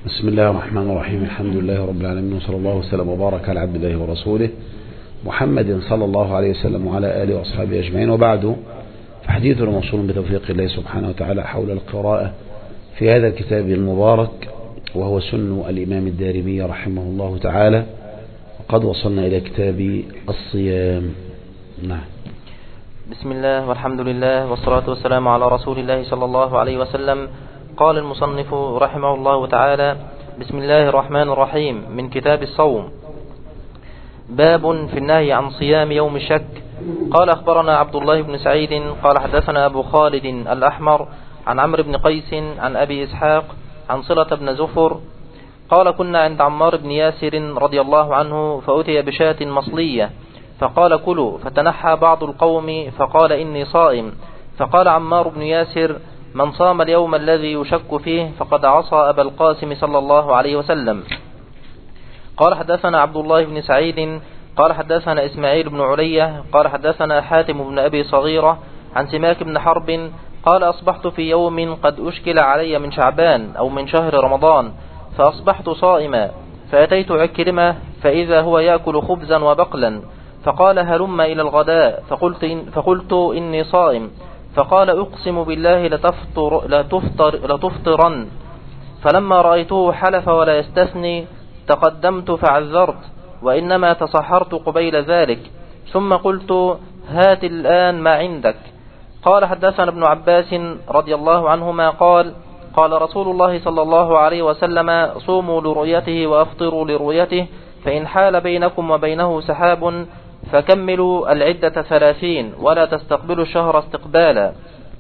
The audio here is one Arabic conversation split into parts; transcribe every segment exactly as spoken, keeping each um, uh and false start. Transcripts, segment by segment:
بسم الله الرحمن الرحيم. الحمد لله رب العالمين، وصلى الله وسلم وبارك على عبد الله ورسوله محمد صلى الله عليه وسلم وعلى آله وأصحابه أجمعين، وبعد فحديثنا موصول بتوفيق الله سبحانه وتعالى حول القراءة في هذا الكتاب المبارك، وهو سن الإمام الدارمي رحمه الله تعالى. وقد وصلنا إلى كتاب الصيام. نعم. بسم الله والحمد لله والصلاة والسلام على رسول الله صلى الله عليه وسلم. قال المصنف رحمه الله تعالى: بسم الله الرحمن الرحيم، من كتاب الصوم. باب في النهي عن صيام يوم الشك. قال أخبرنا عبد الله بن سعيد قال حدثنا أبو خالد الأحمر عن عمرو بن قيس عن أبي إسحاق عن صلة بن زفر قال: كنا عند عمار بن ياسر رضي الله عنه، فأتي بشاة مصلية فقال: كلوا. فتنحى بعض القوم فقال: إني صائم. فقال عمار بن ياسر: من صام اليوم الذي يشك فيه فقد عصى أبا القاسم صلى الله عليه وسلم. قال حدثنا عبد الله بن سعيد قال حدثنا إسماعيل بن علية قال حدثنا حاتم بن أبي صغيرة عن سماك بن حرب قال: أصبحت في يوم قد أشكل علي من شعبان أو من شهر رمضان، فأصبحت صائما، فأتيت عكرمة فإذا هو يأكل خبزا وبقلا، فقال: هلم إلى الغداء. فقلت, إن فقلت إني صائم. فقال: أقسم بالله لتفطر لتفطر لتفطرن. فلما رأيته حلف ولا يستثني تقدمت فعذرت، وإنما تصحرت قبيل ذلك، ثم قلت: هات الآن ما عندك. قال حدثنا ابن عباس رضي الله عنهما قال: قال رسول الله صلى الله عليه وسلم: صوموا لرؤيته وأفطروا لرؤيته، فإن حال بينكم وبينه سحاب فكملوا العدة ثلاثين، ولا تستقبلوا الشهر استقبالا.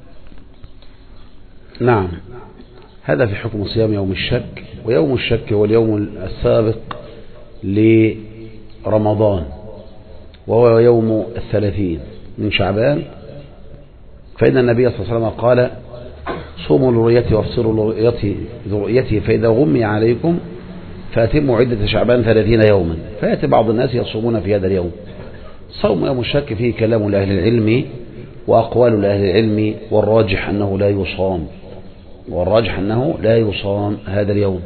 نعم. هذا في حكم صيام يوم الشك. ويوم الشك هو اليوم السابق لرمضان، وهو يوم الثلاثين من شعبان. فإن النبي صلى الله عليه وسلم قال: صوموا لرؤيته وافطروا لرؤيته، فإذا غمي عليكم فأتموا عدة شعبان ثلاثين يوما. فيأتي بعض الناس يصومون في هذا اليوم. صوم يوم الشك فيه كلام لأهل العلم وأقوال لأهل العلم، والراجح أنه لا يصام والراجح أنه لا يصام هذا اليوم،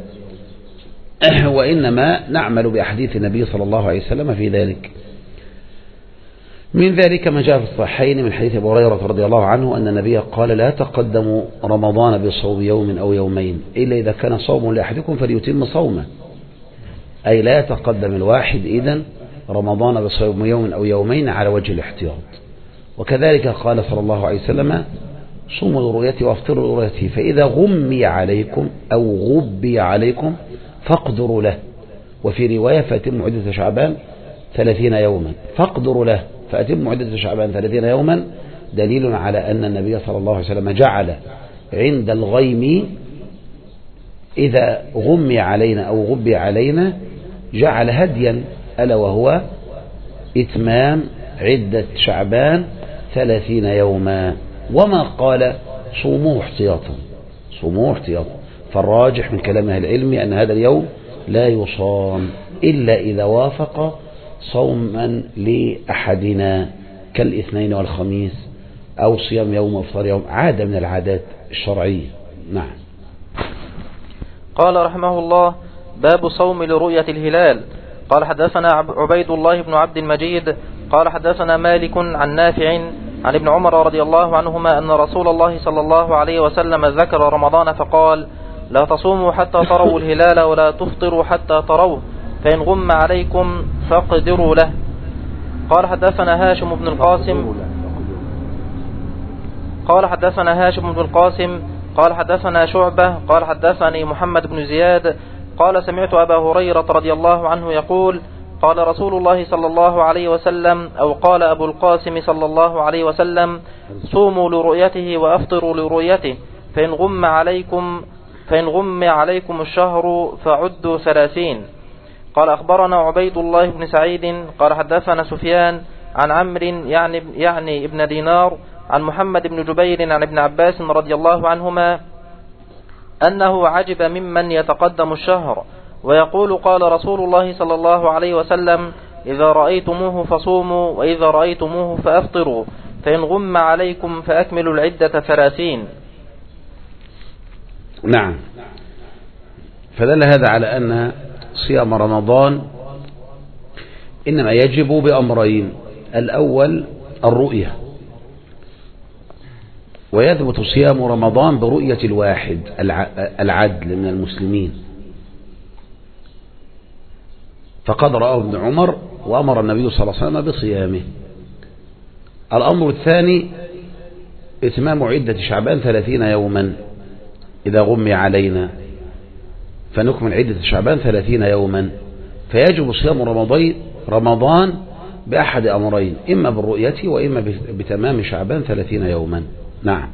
وإنما نعمل بأحاديث النبي صلى الله عليه وسلم في ذلك. من ذلك ما جاء في الصحيحين من حديث أبي هريرة رضي الله عنه أن النبي قال: لا تقدموا رمضان بصوم يوم أو يومين، إلا إذا كان صوم لأحدكم فليتم صومه، أي لا يتقدم الواحد إذن رمضان بصوم يوم أو يومين على وجه الاحتياط. وكذلك قال صلى الله عليه وسلم: صوموا لرؤيته وافطروا لرؤيته، فإذا غمي عليكم أو غبي عليكم فاقدروا له. وفي رواية: فأتموا عدة شعبان ثلاثين يوما. فاقدروا له، فأتموا عدة شعبان ثلاثين يوما، دليل على أن النبي صلى الله عليه وسلم جعل عند الغيم إذا غمي علينا أو غبي علينا جعل هديا، ألا وهو إتمام عدة شعبان ثلاثين يوما. وما قال: صوموه احتياطا صوموه احتياطا. فالراجح من كلام أهل العلم أن هذا اليوم لا يصام إلا إذا وافق صوما لأحدنا كالاثنين والخميس، أو صيام يوم وافطار يوم، عادة من العادات الشرعية. نعم. قال رحمه الله: باب صوم لرؤية الهلال. قال حدثنا عبيد الله بن عبد المجيد قال حدثنا مالك عن نافع عن ابن عمر رضي الله عنهما أن رسول الله صلى الله عليه وسلم ذكر رمضان فقال: لا تصوموا حتى تروا الهلال، ولا تفطروا حتى تروه، فإن غم عليكم فاقدروا له. قال حدثنا هاشم بن القاسم قال حدثنا هاشم بن القاسم قال حدثنا شعبة قال حدثني محمد بن زياد قال: سمعت أبا هريرة رضي الله عنه يقول: قال رسول الله صلى الله عليه وسلم، أو قال أبو القاسم صلى الله عليه وسلم: صوموا لرؤيته وأفطروا لرؤيته، فإن غم عليكم فإن غم عليكم الشهر فعدوا ثلاثين. قال أخبرنا عبيد الله بن سعيد قال حدثنا سفيان عن عمرو يعني, يعني ابن دينار عن محمد بن جبير عن ابن عباس رضي الله عنهما أنه عجب ممن يتقدم الشهر ويقول: قال رسول الله صلى الله عليه وسلم: إذا رأيتموه فصوموا، وإذا رأيتموه فأفطروا، فإن غم عليكم فأكملوا العدة ثلاثين. نعم. فدل هذا على أن صيام رمضان إنما يجب بأمرين: الأول الرؤية، ويثبت صيام رمضان برؤية الواحد العدل من المسلمين، فقد رآه ابن عمر وأمر النبي صلى الله عليه وسلم بصيامه. الأمر الثاني إتمام عدة شعبان ثلاثين يوما إذا غمي علينا، فنكمل عدة شعبان ثلاثين يوما، فيجب صيام رمضان رمضان بأحد أمرين: إما بالرؤية وإما بتمام شعبان ثلاثين يوما. نعم.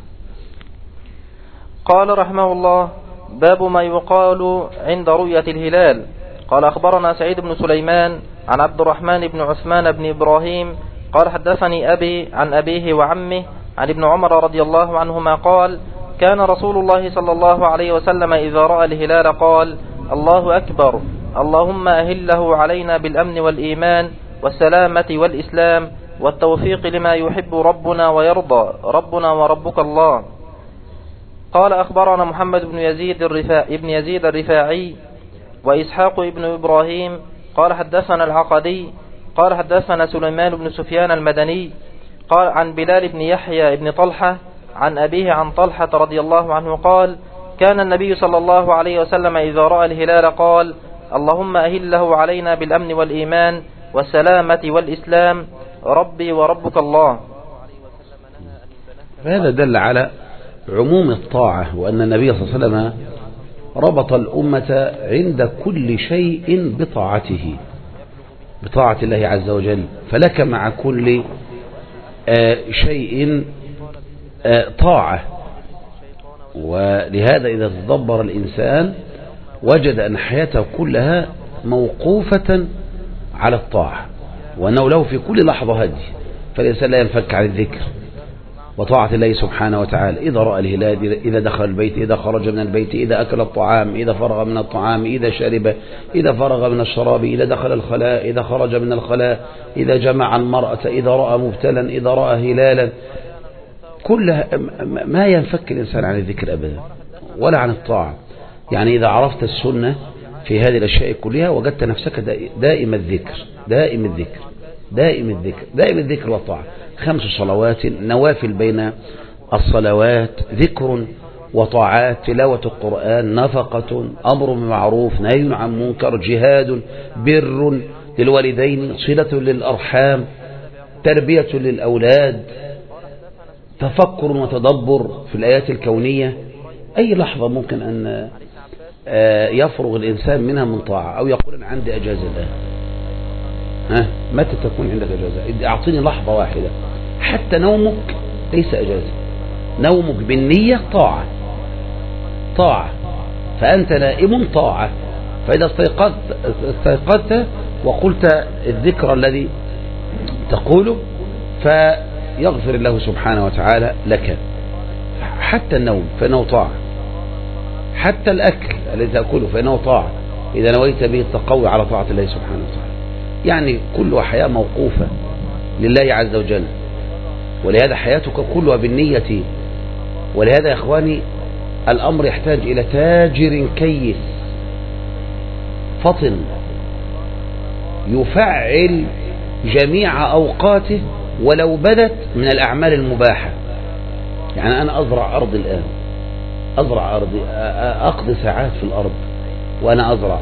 قال رحمه الله: باب ما يقال عند رؤية الهلال. قال أخبرنا سعيد بن سليمان عن عبد الرحمن بن عثمان بن إبراهيم قال حدثني أبي عن أبيه وعمه عن ابن عمر رضي الله عنهما قال: كان رسول الله صلى الله عليه وسلم إذا رأى الهلال قال: الله أكبر، اللهم أهله علينا بالأمن والإيمان والسلامة والإسلام والتوفيق لما يحب ربنا ويرضى، ربنا وربك الله. قال أخبرنا محمد بن يزيد الرفاعي ابن يزيد الرفاعي وإسحاق ابن إبراهيم قال حدثنا العقدي قال حدثنا سليمان بن سفيان المدني قال عن بلال بن يحيى بن طلحة عن أبيه عن طلحة رضي الله عنه قال: كان النبي صلى الله عليه وسلم إذا رأى الهلال قال: اللهم أهله علينا بالأمن والإيمان والسلامة والإسلام، ربي وربك الله. هذا دل على عموم الطاعة، وأن النبي صلى الله عليه وسلم ربط الأمة عند كل شيء بطاعته، بطاعة الله عز وجل، فلك مع كل شيء طاعة. ولهذا إذا تدبر الإنسان وجد أن حياته كلها موقوفة على الطاعة، وأنه له في كل لحظة هدي، فالإنسان لا ينفك عن الذكر وطاعة الله سبحانه وتعالى. إذا رأى الهلال، إذا دخل البيت، إذا خرج من البيت، إذا أكل الطعام، إذا فرغ من الطعام، إذا شرب، إذا فرغ من الشراب، إذا دخل الخلاء، إذا خرج من الخلاء، إذا جمع المرأة، إذا رأى مبتلا، إذا رأى هلالا، كل ما ينفك الإنسان عن الذكر أبدا ولا عن الطاعة. يعني إذا عرفت السنة في هذه الأشياء كلها وجدت نفسك دائم الذكر دائم الذكر دائم الذكر دائم الذكر والطاعة. خمس صلوات، نوافل بين الصلوات، ذكر وطاعات، تلاوة القرآن، نفقة، أمر بمعروف، نهي عن منكر، جهاد، بر للوالدين، صلة للأرحام، تربية للأولاد، تفكر وتدبر في الآيات الكونية. أي لحظة ممكن أن يفرغ الإنسان منها من طاعة، أو يقول أنا عندي أجازة الآن. ها، متى تكون عندك أجازة؟ أعطيني لحظة واحدة. حتى نومك ليس أجازة، نومك بالنية طاعة طاعة فأنت نائم طاعة. فإذا استيقظت استيقظت وقلت الذكر الذي تقوله فيغفر الله سبحانه وتعالى لك. حتى النوم فإنه طاعة، حتى الأكل الذي تأكله فإنه طاعة إذا نويت به التقوي على طاعة الله سبحانه وتعالى. يعني كل حياة موقوفة لله عز وجل، ولهذا حياتك كلها بالنية. ولهذا يا إخواني الأمر يحتاج إلى تاجر كيس فطن يفعل جميع أوقاته ولو بدت من الأعمال المباحة. يعني أنا أزرع أرض الآن، أزرع أرضي، أقضي ساعات في الأرض وأنا أزرع،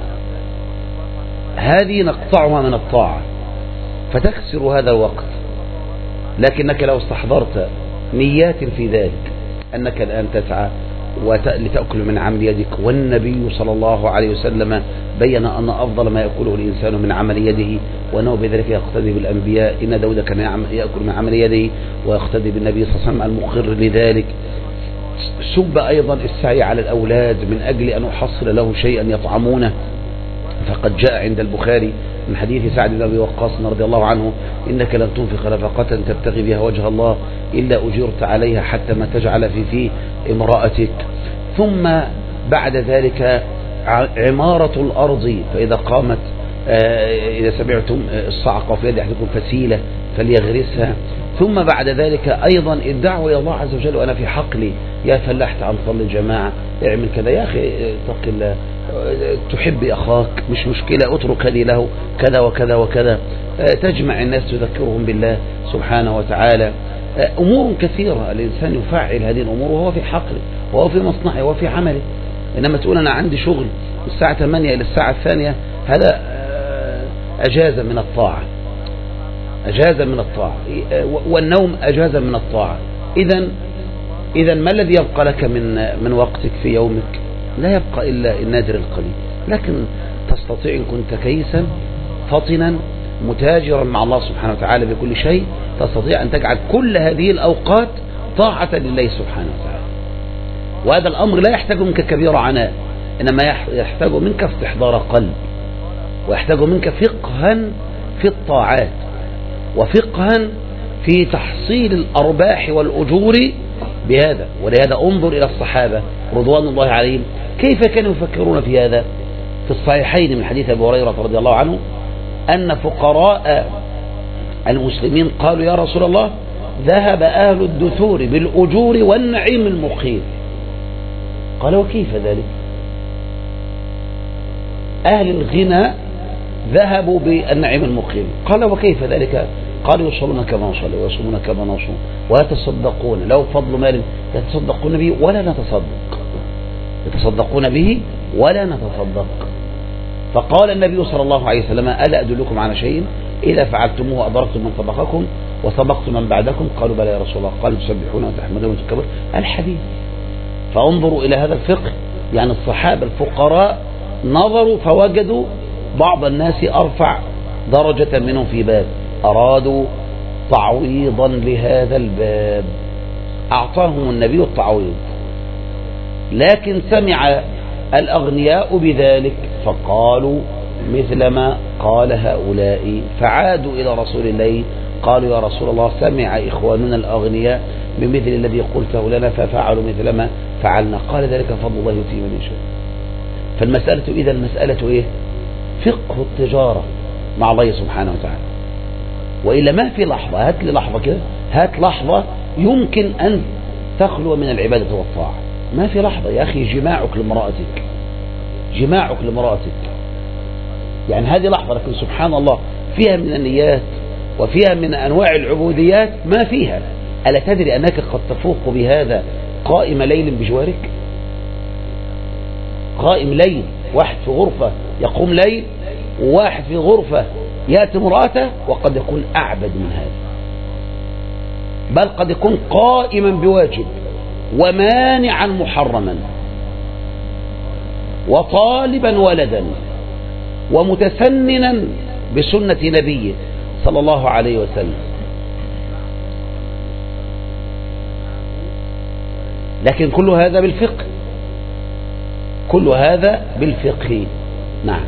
هذه نقطعها من الطاعة فتكسر هذا الوقت. لكنك لو استحضرت نيات في ذلك أنك الآن تسعى لتأكل من عمل يدك، والنبي صلى الله عليه وسلم بين أن أفضل ما يأكله الإنسان من عمل يده، وأنه بذلك يقتدي بالأنبياء. إن داود كان يأكل من عمل يده ويقتدي بالنبي صلى الله عليه وسلم المقر لذلك. سب أيضا السعي على الأولاد من أجل أن أحصل له شيئا يطعمونه، فقد جاء عند البخاري من حديث سعد بن أبي وقاص رضي الله عنه: إنك لن تنفق نفقة تبتغي بها وجه الله إلا أجرت عليها حتى ما تجعل في فيه امرأتك. ثم بعد ذلك عمارة الأرض، فإذا قامت إذا سمعتم الصعقة في يد أحدكم فسيلة فليغرسها. ثم بعد ذلك أيضا الدعوة إلى الله عز وجل، وأنا في حقلي، يا فلحت عن صلي الجماعة، اعمل كذا، يا أخي اتق الله، تحب أخاك مش مشكلة، اترك هذه له كذا وكذا وكذا، تجمع الناس تذكرهم بالله سبحانه وتعالى. أمور كثيرة الإنسان يفعل هذه الأمور وهو في حقله وهو في مصنعه وهو في عمله. إنما تقول أنا عندي شغل الساعة ثمانية إلى الساعة الثانية، هذا أجازة من الطاعة، أجازة من الطاعة، والنوم أجازة من الطاعة. إذن إذن ما الذي يبقى لك من من وقتك في يومك؟ لا يبقى إلا النادر القليل. لكن تستطيع إن كنت كيسا فطنا متاجرا مع الله سبحانه وتعالى بكل شيء، تستطيع أن تجعل كل هذه الأوقات طاعة لله سبحانه وتعالى. وهذا الأمر لا يحتاج منك كبير عناء، إنما يحتاج منك استحضار قلب، ويحتاج منك فقها في الطاعات، وفقها في تحصيل الأرباح والأجور بهذا. ولهذا انظر إلى الصحابة رضوان الله عليهم كيف كانوا يفكرون في هذا. في الصحيحين من حديث أبي هريرة رضي الله عنه أن فقراء المسلمين قالوا يا رسول الله ذهب أهل الدثور بالأجور والنعيم المقيم. قال وكيف ذلك؟ أهل الغنى ذهبوا بالنعيم المقيم. قال وكيف ذلك؟ قالوا يصلون كما نصلي ويصومون كما نصوم ويتصدقون، لو فضل مال يتصدقون به ولا نتصدق، يتصدقون به ولا نتصدق. فقال النبي صلى الله عليه وسلم ألا أدلكم على شيء إذا فعلتموه أدركتم من سبقكم وسبقتم من بعدكم؟ قالوا بلى يا رسول الله. قال تسبحون وتحمدون وتكبرون الحديث. فانظروا إلى هذا الفقه. يعني الصحابة الفقراء نظروا فوجدوا بعض الناس أرفع درجة منهم في باب، أرادوا تعويضا لهذا الباب، أعطاهم النبي التعويض. لكن سمع الأغنياء بذلك فقالوا مثل ما قال هؤلاء، فعادوا إلى رسول الله قالوا يا رسول الله سمع إخواننا الأغنياء بمثل الذي قلته لنا ففعلوا مثل ما فعلنا. قال ذلك فضل الله يؤتيه من يشاء. فالمسألة إذا المسألة إيه؟ فقه التجارة مع الله سبحانه وتعالى. وإلا ما في لحظة، هات لي لحظة كده، هات لحظة يمكن أن تخلو من العبادة والطاعة. ما في لحظة يا أخي. جماعك لامرأتك، جماعك لامرأتك يعني هذه لحظة، لكن سبحان الله فيها من النيات وفيها من أنواع العبوديات ما فيها. ألا تدري أنك قد تفوق بهذا قائم ليل بجوارك؟ قائم ليل، واحد في غرفة يقوم ليل، وواحد في غرفة يأتي امرأته، وقد يكون أعبد من هذا، بل قد يكون قائما بواجب ومانعا محرما وطالبا ولدا ومتسننا بسنة نبيه صلى الله عليه وسلم. لكن كل هذا بالفقه، كل هذا بالفقه. نعم.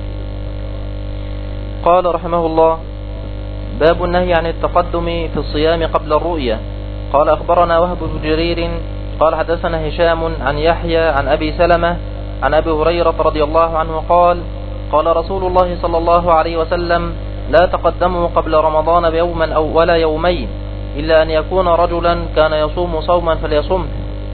قال رحمه الله باب النهي عن التقدم في الصيام قبل الرؤية. قال أخبرنا وهب بن جرير قال حدثنا هشام عن يحيى عن أبي سلمة عن أبي هريرة رضي الله عنه قال قال رسول الله صلى الله عليه وسلم لا تقدموا قبل رمضان بيوما أو ولا يومين إلا أن يكون رجلا كان يصوم صوما فليصمه.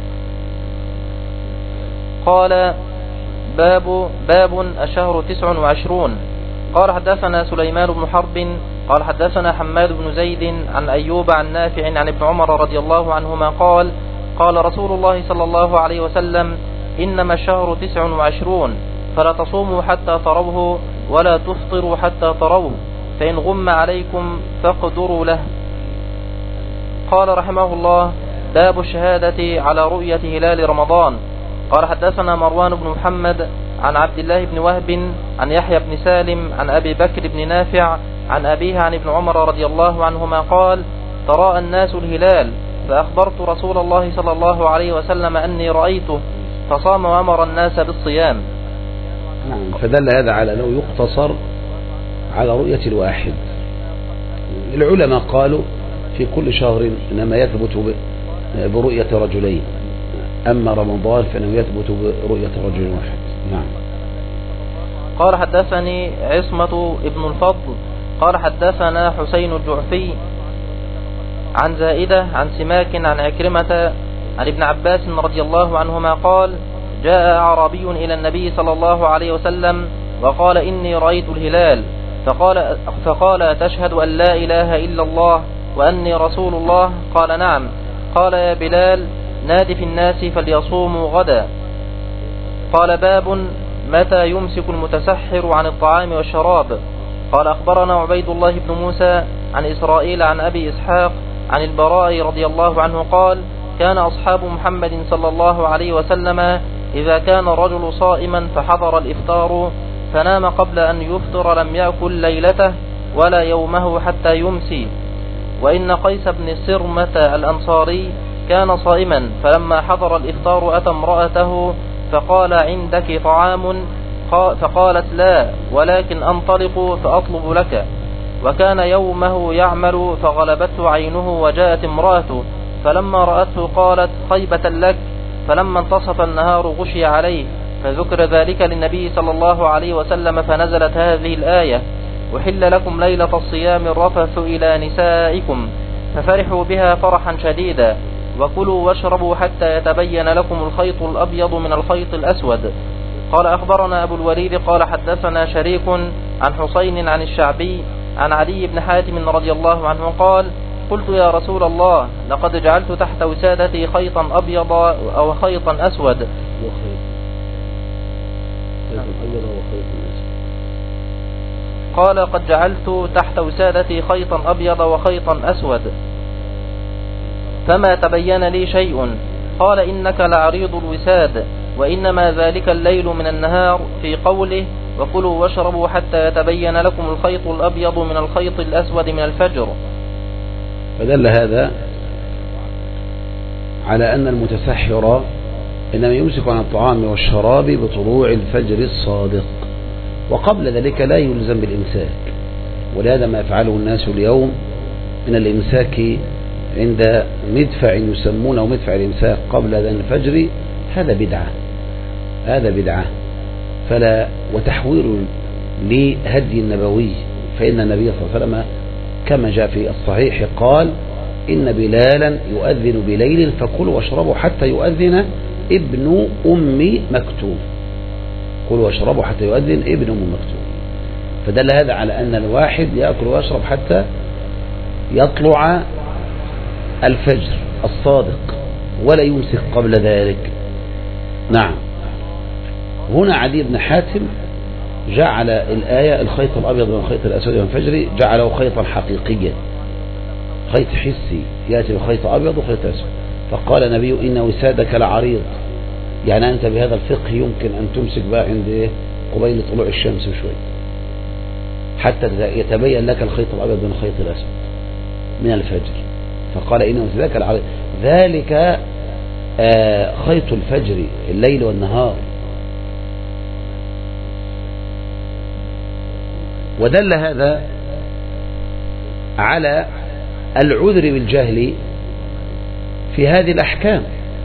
قال باب باب الشهر تسع وعشرون. قال حدثنا سليمان بن حرب قال حدثنا حماد بن زيد عن أيوب عن نافع عن ابن عمر رضي الله عنهما قال قال رسول الله صلى الله عليه وسلم إنما الشهر تسع وعشرون فلا تصوموا حتى تروه ولا تفطروا حتى تروه فإن غم عليكم فاقدروا له. قال رحمه الله باب الشهادة على رؤية هلال رمضان. قال حدثنا مروان بن محمد عن عبد الله بن وهب عن يحيى بن سالم عن أبي بكر بن نافع عن أبيه عن ابن عمر رضي الله عنهما قال تراءى الناس الهلال فأخبرت رسول الله صلى الله عليه وسلم أني رأيته فصام وأمر الناس بالصيام. نعم. فدل هذا على أنه يقتصر على رؤية الواحد. العلماء قالوا في كل شهر إنما يثبت برؤية رجلين، أما رمضان فإنه يثبت برؤية رجل واحد. نعم. قال حدثني عصمة ابن الفضل قال حدثنا حسين الجعفي عن زائدة عن سماك عن عكرمة عن ابن عباس رضي الله عنهما قال جاء أعرابي إلى النبي صلى الله عليه وسلم وقال إني رأيت الهلال، فقال, فقال تشهد أن لا إله إلا الله وأني رسول الله؟ قال نعم. قال يا بلال نادي في الناس فليصوموا غدا. قال باب متى يمسك المتسحر عن الطعام والشراب. قال أخبرنا عبيد الله بن موسى عن إسرائيل عن أبي إسحاق عن البراء رضي الله عنه قال كان أصحاب محمد صلى الله عليه وسلم إذا كان الرجل صائما فحضر الإفطار فنام قبل أن يفطر لم يأكل ليلته ولا يومه حتى يمسي. وإن قيس بن سرمة الأنصاري كان صائما فلما حضر الإفطار أتى امرأته فقال عندك طعام؟ فقالت لا ولكن أنطلق فأطلب لك. وكان يومه يعمل فغلبته عينه وجاءت امرأته فلما رأته قالت خيبة لك. فلما انتصف النهار غشي عليه فذكر ذلك للنبي صلى الله عليه وسلم فنزلت هذه الآية أحل لكم ليلة الصيام الرفث إلى نسائكم ففرحوا بها فرحا شديدا وكلوا واشربوا حتى يتبين لكم الخيط الأبيض من الخيط الأسود. قال أخبرنا أبو الوليد قال حدثنا شريك عن حسين عن الشعبي عن علي بن حاتم رضي الله عنه قال قلت يا رسول الله لقد جعلت تحت وسادتي خيطا أبيض أو خيطا أسود. قال قد جعلت تحت وسادتي خيطا أبيض وخيطا أسود فما تبين لي شيء. قال إنك لعريض الوساد وإنما ذلك الليل من النهار في قوله وكلوا واشربوا حتى يتبين لكم الخيط الأبيض من الخيط الأسود من الفجر. فدل هذا على أن المتسحر إنما يمسك عن الطعام والشراب بطلوع الفجر الصادق وقبل ذلك لا يلزم بالإمساك. ولهذا ما يفعله الناس اليوم من الإمساك عند مدفع يسمونه مدفع الإمساك قبل أذان الفجر هذا بدعة هذا بدعة فلا وتحوير لهدي النبوي. فإن النبي صلى الله عليه وسلم كما جاء في الصحيح قال إن بلالا يؤذن بليل فكلوا واشربوا حتى يؤذن ابن أم مكتوم. كلوا واشربوا حتى يؤذن ابن أم مكتوم. فدل هذا على أن الواحد يأكل ويشرب حتى يطلع الفجر الصادق ولا يمسك قبل ذلك. نعم. هنا عدي بن حاتم جعل الآية الخيط الأبيض من الخيط الأسود من الفجر جعله خيطا حقيقيا خيط حسي يأتي بخيط أبيض وخيط أسود. فقال النبي إن وسادك لعريض يعني أنت بهذا الفقه يمكن أن تمسك بقى عند إيه قبيل طلوع الشمس شوي حتى يتبين لك الخيط الأبيض من الخيط الأسود من الفجر. فقال إن وسادك لعريض ذلك آه خيط الفجر الليل والنهار. ودل هذا على العذر بالجهل في هذه الأحكام.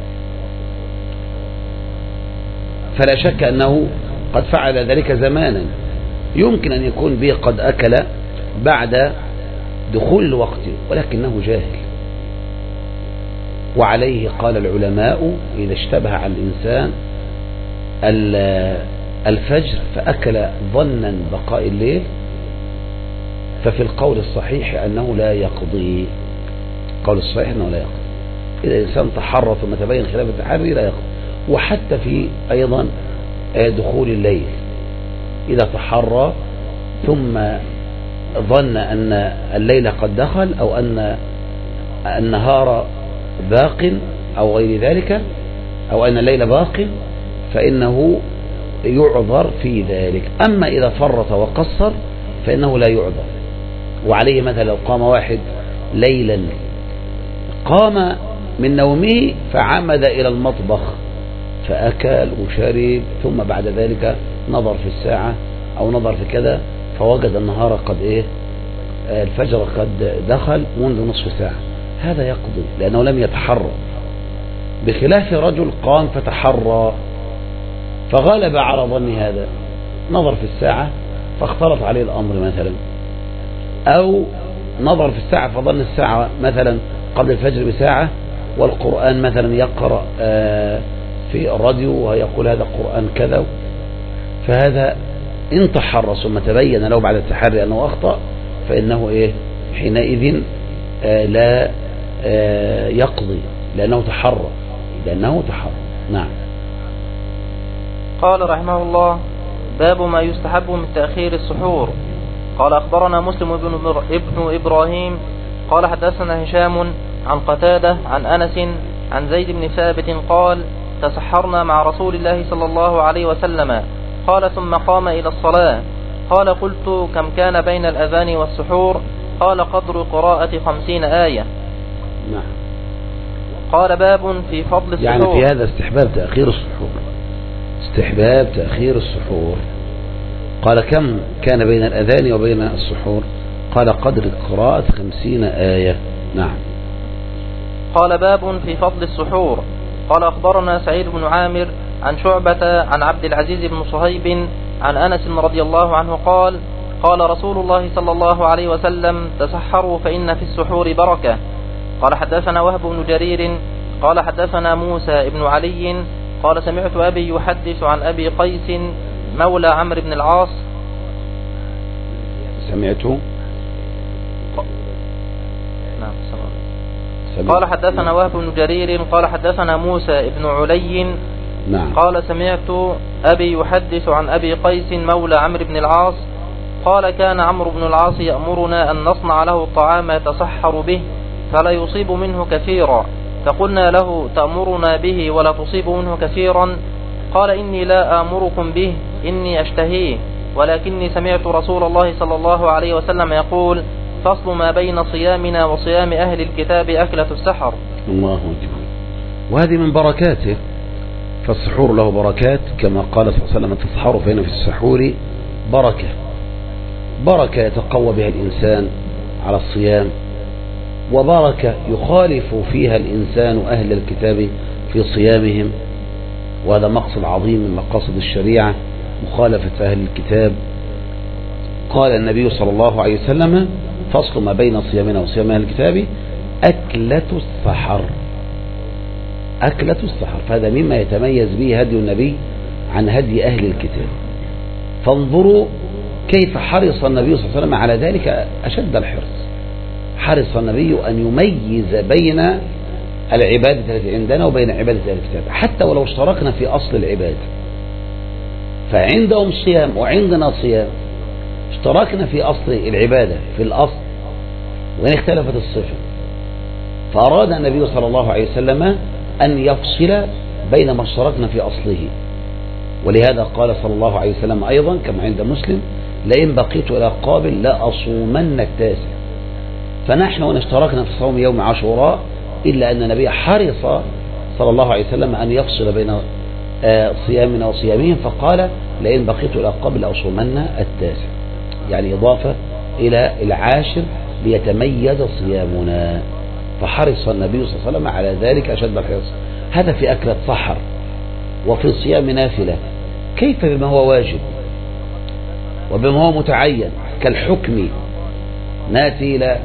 فلا شك أنه قد فعل ذلك زمانا يمكن أن يكون به قد أكل بعد دخول الوقت ولكنه جاهل. وعليه قال العلماء إذا اشتبه على الإنسان الفجر فأكل ظنا بقاء الليل ففي القول الصحيح أنه لا يقضي. قول الصحيح أنه لا يقضي. إذا الإنسان تحرى ثم تبين خلاف التحري لا يقضي. وحتى في أيضا دخول الليل إذا تحرى ثم ظن أن الليل قد دخل أو أن النهار باق أو غير ذلك أو أن الليل باق فإنه يعذر في ذلك. أما إذا فرط وقصر فإنه لا يعذر. وعليه مثلا لو قام واحد ليلا قام من نومه فعمد إلى المطبخ فأكل وشرب ثم بعد ذلك نظر في الساعة أو نظر في كذا فوجد النهار قد إيه الفجر قد دخل منذ نصف ساعة هذا يقضي لأنه لم يتحرى. بخلاف رجل قام فتحرى فغلب على ظن هذا نظر في الساعة فاختلط عليه الأمر مثلا أو نظر في الساعة فظن الساعة مثلا قبل الفجر بساعة والقرآن مثلا يقرأ في الراديو ويقول هذا القرآن كذا، فهذا إن تحرى ثم تبين له بعد التحري أنه أخطأ فإنه إيه حينئذ آه لا آه يقضي لأنه تحرى لأنه تحرى. نعم. قال رحمه الله: باب ما يستحب من تأخير السحور. قال أخبرنا مسلم ابن, ابن إبراهيم قال حدثنا هشام عن قتادة عن أنس عن زيد بن ثابت قال: تسحرنا مع رسول الله صلى الله عليه وسلم. قال: ثم قام إلى الصلاة. قال: قلت: كم كان بين الأذان والسحور؟ قال: قدر قراءة خمسين آية. نعم. قال: باب في فضل السحور. يعني في هذا استحباب تأخير السحور، استحباب تأخير السحور. قال: كم كان بين الأذان وبين السحور؟ قال: قدر قراءة خمسين آية. نعم. قال: باب في فضل السحور. قال: أخبرنا سعيد بن عامر عن شعبة عن عبد العزيز بن صهيب عن أنس رضي الله عنه قال: قال رسول الله صلى الله عليه وسلم: تسحروا فإن في السحور بركة. قال: حدثنا وهب بن جرير قال: حدثنا موسى بن علي قال: سمعت أبي يحدث عن أبي قيس مولى عمرو بن العاص. سمعته نعم. قال: حدثنا وهب بن جرير قال: حدثنا موسى بن علي نعم. قال: سمعت أبي يحدث عن أبي قيس مولى عمرو بن العاص قال: كان عمرو بن العاص يأمرنا أن نصنع له الطعام يتسحر به فلا يصيب منه كثيرا، فقلنا له: تأمرنا به ولا تصيب منه كثيرا؟ قال: إني لا آمركم به، إني أشتهيه، ولكني سمعت رسول الله صلى الله عليه وسلم يقول: فصل ما بين صيامنا وصيام أهل الكتاب أكلة السحر. الله أكبر. وهذه من بركاته، فالسحور له بركات كما قال صلى الله عليه وسلم: تسحروا فإن في السحور بركة، بركة يتقوى بها الإنسان على الصيام، وبركة يخالف فيها الإنسان أهل الكتاب في صيامهم، وهذا مقصد عظيم من مقاصد الشريعة، مخالفة أهل الكتاب. قال النبي صلى الله عليه وسلم: فصل ما بين صيامنا وصيام أهل الكتاب أكلة السحر، أكلة السحر. فهذا مما يتميز به هدي النبي عن هدي أهل الكتاب. فانظروا كيف حرص النبي صلى الله عليه وسلم على ذلك أشد الحرص. حرص النبي أن يميز بين العبادة التي عندنا وبين عبادة أهل الكتاب، حتى ولو اشتركنا في أصل العبادة. فعندهم صيام وعندنا صيام، اشتركنا في أصل العبادة في الأصل وإن اختلفت الصفة، فأراد النبي صلى الله عليه وسلم أن يفصل بين ما اشتركنا في أصله. ولهذا قال صلى الله عليه وسلم أيضا كما عند مسلم: لئن بقيت إلى قابل لأصومن التاسع. فنحن وإن اشتركنا في صوم يوم عاشوراء إلا أن النبي حرص صلى الله عليه وسلم أن يفصل بين صيامنا وصيامهم، فقال: لئن بقيت إلى قابل لأصومن التاسع، يعني إضافة إلى العاشر ليتميز صيامنا. فحرص النبي صلى الله عليه وسلم على ذلك أشد الحرص. هذا في أكلة سحر. وفي الصيام نافلة، كيف بما هو واجب وبما هو متعين كالحكم؟ ناتي إلى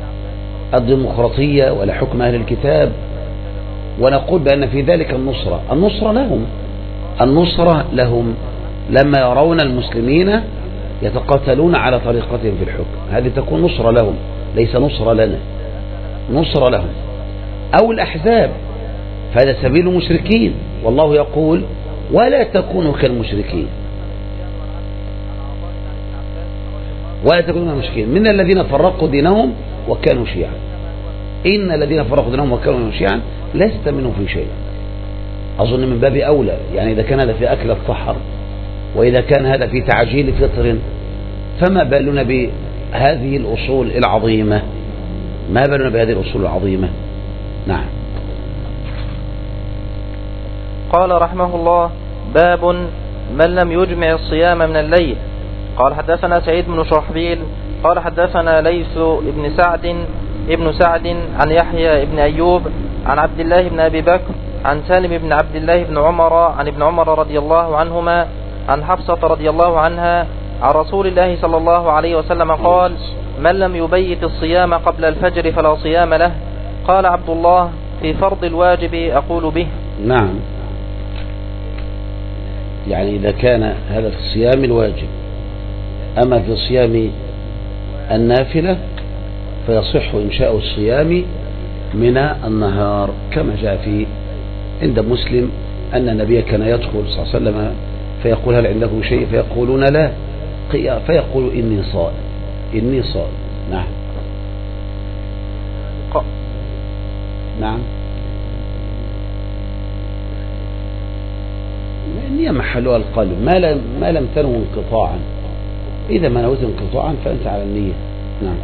الديمقراطية ولا حكم أهل الكتاب ونقول بأن في ذلك النصرة. النصرة لهم، النصرة لهم لما يرون المسلمين يتقاتلون على طريقتهم في الحكم، هذه تكون نصرة لهم، ليس نصرة لنا، نصرة لهم. أو الأحزاب، فهذا سبيل المشركين، والله يقول: ولا تكونوا كالمشركين، ولا تكونوا كالمشركين من الذين فرقوا دينهم وكانوا شيعا. إن الذين فرقوا دينهم وكانوا شيعا لست منهم في شيء. أظن من باب أولى، يعني إذا كان هذا في أكل السحر وإذا كان هذا في تعجيل فطر، فما بالنا بهذه الأصول العظيمة؟ ما بالنا بهذه الأصول العظيمة؟ نعم. قال رحمه الله: باب من لم يجمع الصيام من الليل. قال: حدثنا سعيد بن شرحبيل قال: حدثنا ليث بن سعد ابن سعد عن يحيى بن أيوب عن عبد الله بن أبي بكر عن سالم بن عبد الله بن عمر عن ابن عمر رضي الله عنهما عن حفصة رضي الله عنها عن رسول الله صلى الله عليه وسلم قال: من لم يبيت الصيام قبل الفجر فلا صيام له. قال عبد الله: في فرض الواجب أقول به. نعم. يعني إذا كان هذا في الصيام الواجب. أما في صيام النافلة فيصح إنشاء الصيام من النهار، كما جاء في عند مسلم أن النبي كان يدخل صلى الله عليه وسلم فيقول هل عندكم شيء؟ فيقولون لا، فيقول إني صائم إني صائم. نعم نعم. النية محلها القلب، ما لم ما لم تنوي انقطاعا. إذا ما نويت انقطاعا فأنت على النية. نعم.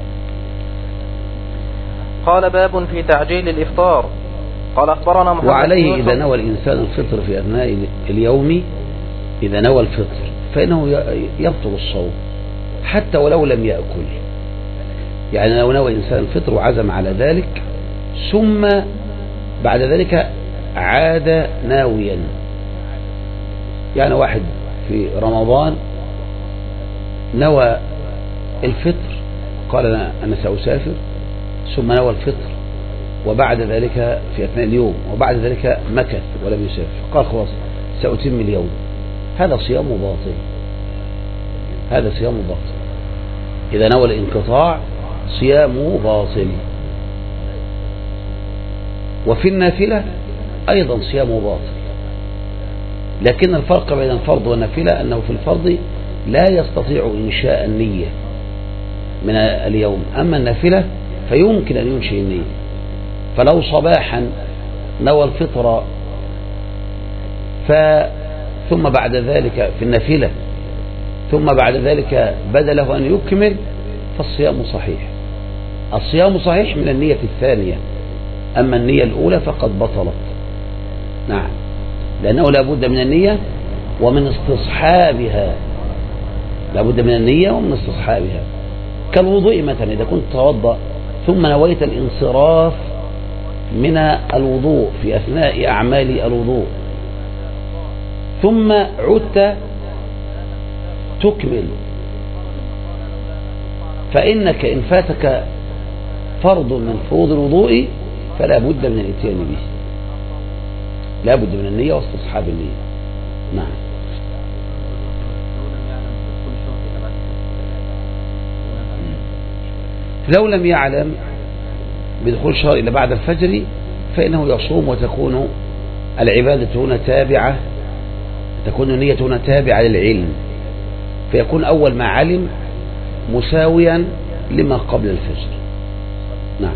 قال باب في تعجيل الإفطار. قال أخبرنا محمد. وعليه إذا نوى الإنسان الفطر في أثناء اليوم، إذا نوى الفطر فإنه يبطل الصوم حتى ولو لم يأكل. يعني لو نوى الإنسان الفطر وعزم على ذلك ثم بعد ذلك عاد ناويا، يعني واحد في رمضان نوى الفطر قال أنا سأسافر، ثم نوى الفطر وبعد ذلك في أثناء اليوم وبعد ذلك مكث ولم يسافر، قال خلاص سأتم اليوم، هذا صيام باطل، هذا صيام باطل. إذا نوى الانقطاع صيامه باطل. وفي النافلة أيضا صيامه باطل، لكن الفرق بين الفرض والنافلة أنه في الفرض لا يستطيع إنشاء النية من اليوم، أما النافلة فيمكن أن ينشئ النية. فلو صباحا نوى الفطر ف ثم بعد ذلك في النافلة ثم بعد ذلك بدا له أن يكمل فالصيام صحيح. الصيام صحيح من النية الثانية، أما النية الأولى فقد بطلت. نعم، لأنه لا بد من النية ومن استصحابها، لا بد من النية ومن استصحابها. كالوضوء مثلا، إذا كنت توضأ ثم نويت الانصراف من الوضوء في أثناء أعمال الوضوء ثم عدت تكمل، فإنك إن فاتك فرض من فروض الوضوء فلا بد من الاتيان به، لا بد من النية واستصحاب النية. نعم. لو لم يعلم بدخول شهر إلا بعد الفجر فإنه يصوم، وتكون العبادة هنا تابعة، تكون النية هنا تابعة للعلم، فيكون أول ما علم مساويا لما قبل الفجر. نعم.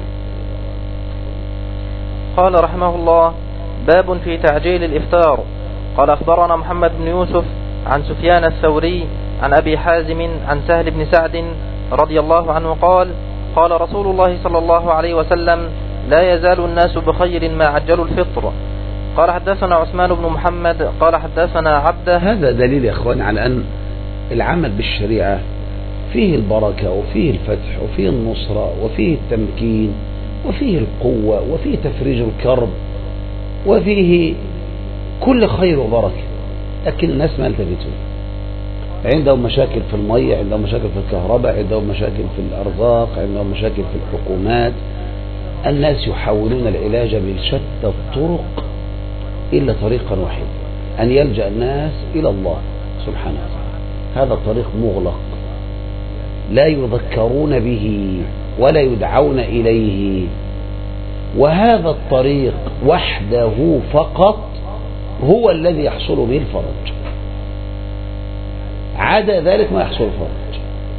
قال رحمه الله: باب في تعجيل الإفطار. قال أخبرنا محمد بن يوسف عن سفيان الثوري عن أبي حازم عن سهل بن سعد رضي الله عنه قال: قال رسول الله صلى الله عليه وسلم: لا يزال الناس بخير ما عجلوا الفطر. قال حدثنا عثمان بن محمد قال حدثنا عبده. هذا دليل يا أخوان على أن العمل بالشريعة فيه البركة وفيه الفتح وفيه النصرة وفيه التمكين وفيه القوة وفيه تفريج الكرب وفيه كل خير وبركة، لكن الناس ما التفتون. عندهم مشاكل في المية، عندهم مشاكل في الكهرباء، عندهم مشاكل في الأرزاق، عندهم مشاكل في الحكومات. الناس يحاولون العلاج بشتى الطرق إلا طريقا واحدا، أن يلجأ الناس إلى الله سبحانه وتعالى. هذا الطريق مغلق، لا يذكرون به ولا يدعون إليه، وهذا الطريق وحده فقط هو الذي يحصل به الفرج، عدا ذلك ما يحصل الفرج.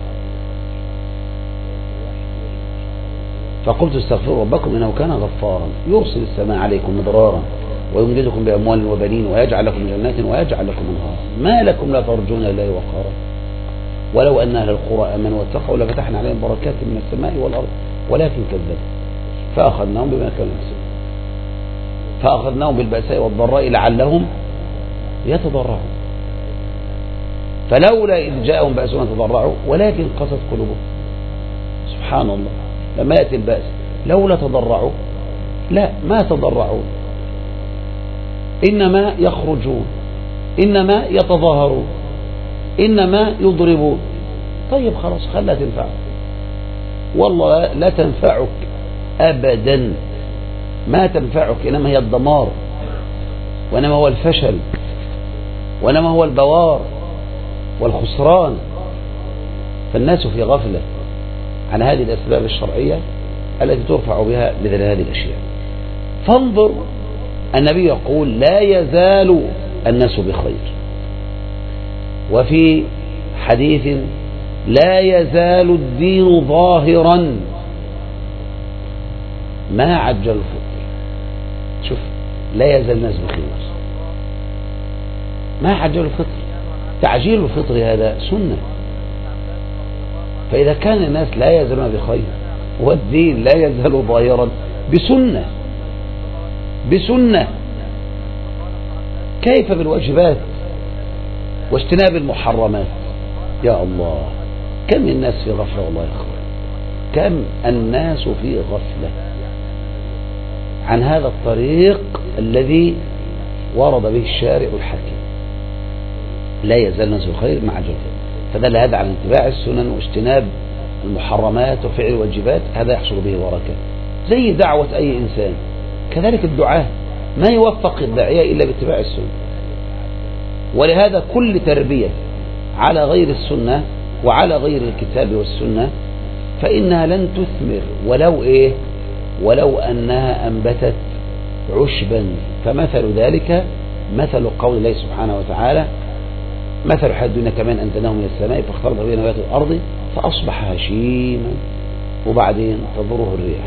فقلت استغفروا ربكم إنه كان غفارا يرسل السماء عليكم مدرارا ويمددكم بأموال وبنين ويجعل لكم جنات ويجعل لكم أنهارا ما لكم لا ترجون لله وقارا ولو أن أهل القرى آمنوا واتقوا لفتحنا عليهم بركات من السماء والأرض ولكن كذبوا فأخذناهم بما كانوا يكسبون فأخذناهم بالبأساء والضراء لعلهم يتضرعون فلولا إذ جاءهم بأسنا تضرعوا ولكن قست قلوبهم. سبحان الله، لما يأتي البأس لولا تضرعوا لا ما تضرعون، إنما يخرجون، إنما يتظاهرون، إنما يضربون. طيب خلاص خلها تنفعك، والله لا تنفعك أبدا، ما تنفعك، إنما هي الدمار وإنما هو الفشل وإنما هو البوار والخسران. فالناس في غفلة عن هذه الأسباب الشرعية التي ترفع بها مثل هذه الأشياء. فانظر، النبي يقول لا يزال الناس بخير، وفي حديث لا يزال الدين ظاهرا ما عجل الفطر. شوف، لا يزال الناس بخير ما عجل الفطر. تعجيل الفطر هذا سنة. فإذا كان الناس لا يزالون بخير والدين لا يزال ظاهرا بسنة بسنة كيف بالواجبات واجتناب المحرمات؟ يا الله، كم الناس في غفلة والله يا أخوان، كم الناس في غفلة عن هذا الطريق الذي ورد به الشارع الحكيم. لا يزال الناس بخير مع عجل. فدل هذا على اتباع السنن واجتناب المحرمات وفعل الواجبات، هذا يحصل به بركة. زي دعوة أي إنسان كذلك الدعاء، ما يوفق الداعية إلا باتباع السنة. ولهذا كل تربية على غير السنة وعلى غير الكتاب والسنة فإنها لن تثمر ولو إيه ولو أنها أنبتت عشبا. فمثل ذلك مثل قول الله سبحانه وتعالى مثل حد الدنيا كمان أنزلناه من السماء فاختلط به نبات الأرض فأصبح هشيما وبعدين تضره الريح.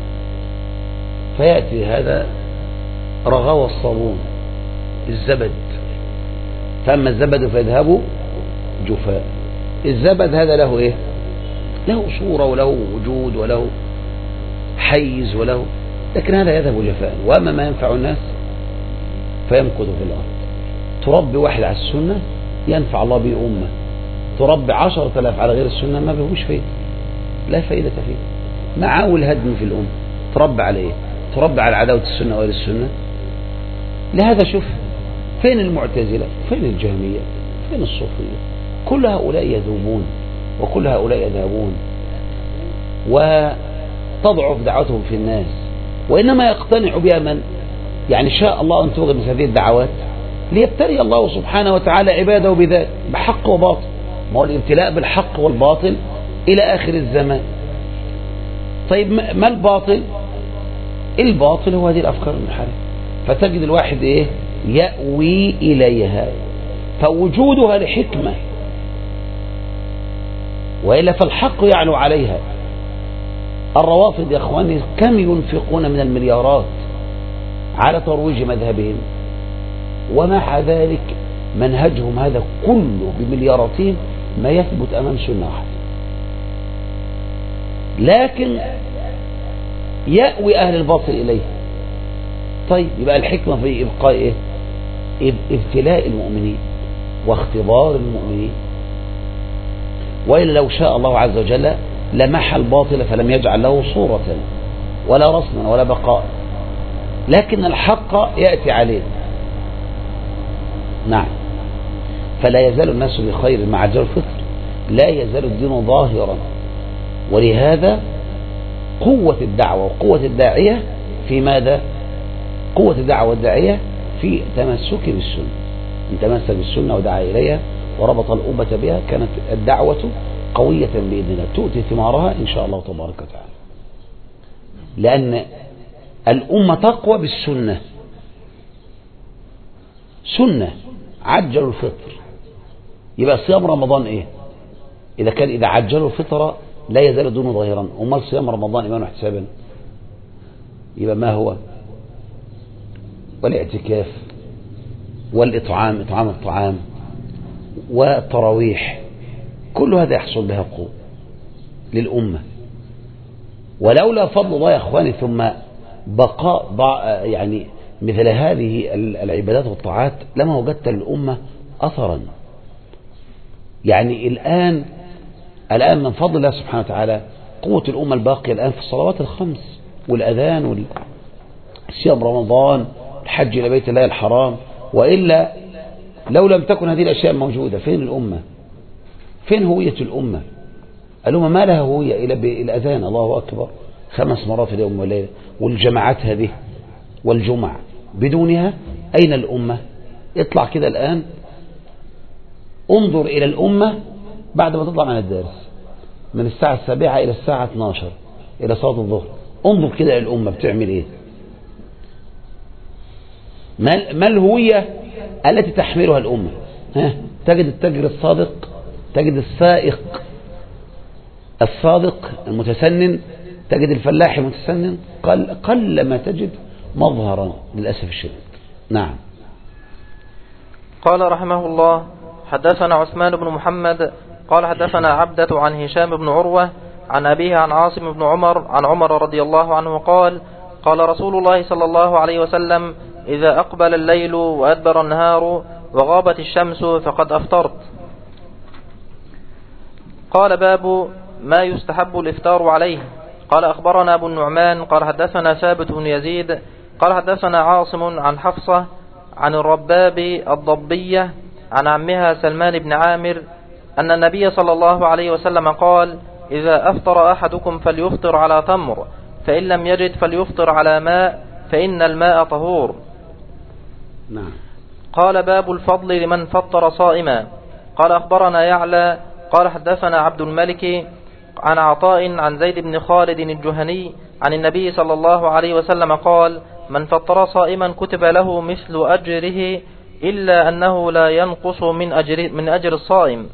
فيأتي هذا رغوى الصابون الزبد، فأما الزبد فيذهب جفاء. الزبد هذا له إيه؟ له صورة وله وجود وله حيز وله، لكن هذا يذهب جفاء. وأما ما ينفع الناس فيمكث في الأرض. تربي واحد على السنة ينفع الله به أمة، تربي عشرة آلاف على غير السنة ما بهوش فيه، لا فائدة فيه. معاول هدم في الأمة. تربي على إيه؟ تربي على عداوة السنة وغير السنة. لهذا شوف فين المعتزلة، فين الجهمية، فين الصوفية، كل هؤلاء يذوبون وكل هؤلاء يذهبون وتضعف دعوتهم في الناس، وإنما يقتنع بها من يعني شاء الله أن توجد مثل هذه الدعوات ليبتلي الله سبحانه وتعالى عباده بذلك بحق وباطل. ما هو الابتلاء بالحق والباطل إلى آخر الزمان. طيب ما الباطل؟ الباطل هو هذه الأفكار المنحرفة. فتجد الواحد إيه؟ يأوي إليها، فوجودها لحكمة، وإلا فالحق يعلو عليها. الروافض يا أخواني كم ينفقون من المليارات على ترويج مذهبهم، ومع ذلك منهجهم هذا كله بملياراتهم ما يثبت أمام سنة واحدة. لكن يأوي أهل الباطل إليه. طيب يبقى الحكمة في إبقاء إيه؟ ابتلاء المؤمنين واختبار المؤمنين. وإلا لو شاء الله عز وجل لمحى الباطل فلم يجعل له صورة ولا رسما ولا بقاء، لكن الحق يأتي عليه. نعم. فلا يزال الناس بخير مع عجل الفطر، لا يزال الدين ظاهرا. ولهذا قوة الدعوة وقوة الداعية في ماذا؟ قوة الدعوة والداعية في تمسك بالسنة. إن تمسك بالسنة ودعا إليها وربط الأمة بها كانت الدعوة قوية بإذن الله، تؤتي ثمارها إن شاء الله تبارك وتعالى. لأن الأمة تقوى بالسنة. سنة عجلوا الفطر. يبقى صيام رمضان إيه؟ إذا كان إذا عجلوا الفطر لا يزال دونه ظاهرا، أمال صيام رمضان إيمان واحتسابا يبقى ما هو؟ والاعتكاف والإطعام، إطعام الطعام والتراويح، كل هذا يحصل بها قوة للأمة. ولولا فضل الله يا أخواني ثم بقاء يعني مثل هذه العبادات والطاعات لما وجدت للأمة أثرا. يعني الآن الآن من فضل الله سبحانه وتعالى قوة الأمة الباقية الآن في الصلوات الخمس والأذان والصيام رمضان، الحج إلى بيت الله الحرام. وإلا لو لم تكن هذه الأشياء موجودة فين الأمة؟ فين هوية الأمة؟ الأمة ما لها هوية إلا بالأذان الله أكبر خمس مرات في اليوم والليلة والجماعات هذه والجمع، بدونها أين الأمة؟ اطلع كده الآن انظر إلى الأمة بعد ما تطلع من الدارس من الساعة السابعة إلى الساعة اثناشر إلى صلاة الظهر، انظر كده إلى الأمة بتعمل إيه، ما الهوية التي تحملها الأمة؟ ها؟ تجد التاجر الصادق، تجد السائق الصادق المتسنن، تجد الفلاح المتسنن، قل, قل ما تجد مظهرا للأسف الشديد. نعم. قال رحمه الله: حدثنا عثمان بن محمد قال حدثنا عبدة عن هشام بن عروة عن أبيه عن عاصم بن عمر عن عمر رضي الله عنه قال: قال رسول الله صلى الله عليه وسلم: إذا أقبل الليل وأدبر النهار وغابت الشمس فقد أفطرت. قال: باب ما يستحب الإفطار عليه. قال: أخبرنا أبو النعمان قال حدثنا ثابت بن يزيد قال حدثنا عاصم عن حفصة عن الرباب الضبية عن عمها سلمان بن عامر أن النبي صلى الله عليه وسلم قال: إذا أفطر أحدكم فليفطر على تمر، فإن لم يجد فليفطر على ماء، فإن الماء طهور. نعم. قال: باب الفضل لمن فطر صائما. قال: أخبرنا يعلى قال حدثنا عبد الملك عن عطاء عن زيد بن خالد الجهني عن النبي صلى الله عليه وسلم قال: من فطر صائما كتب له مثل أجره إلا أنه لا ينقص من أجر, من أجر الصائم.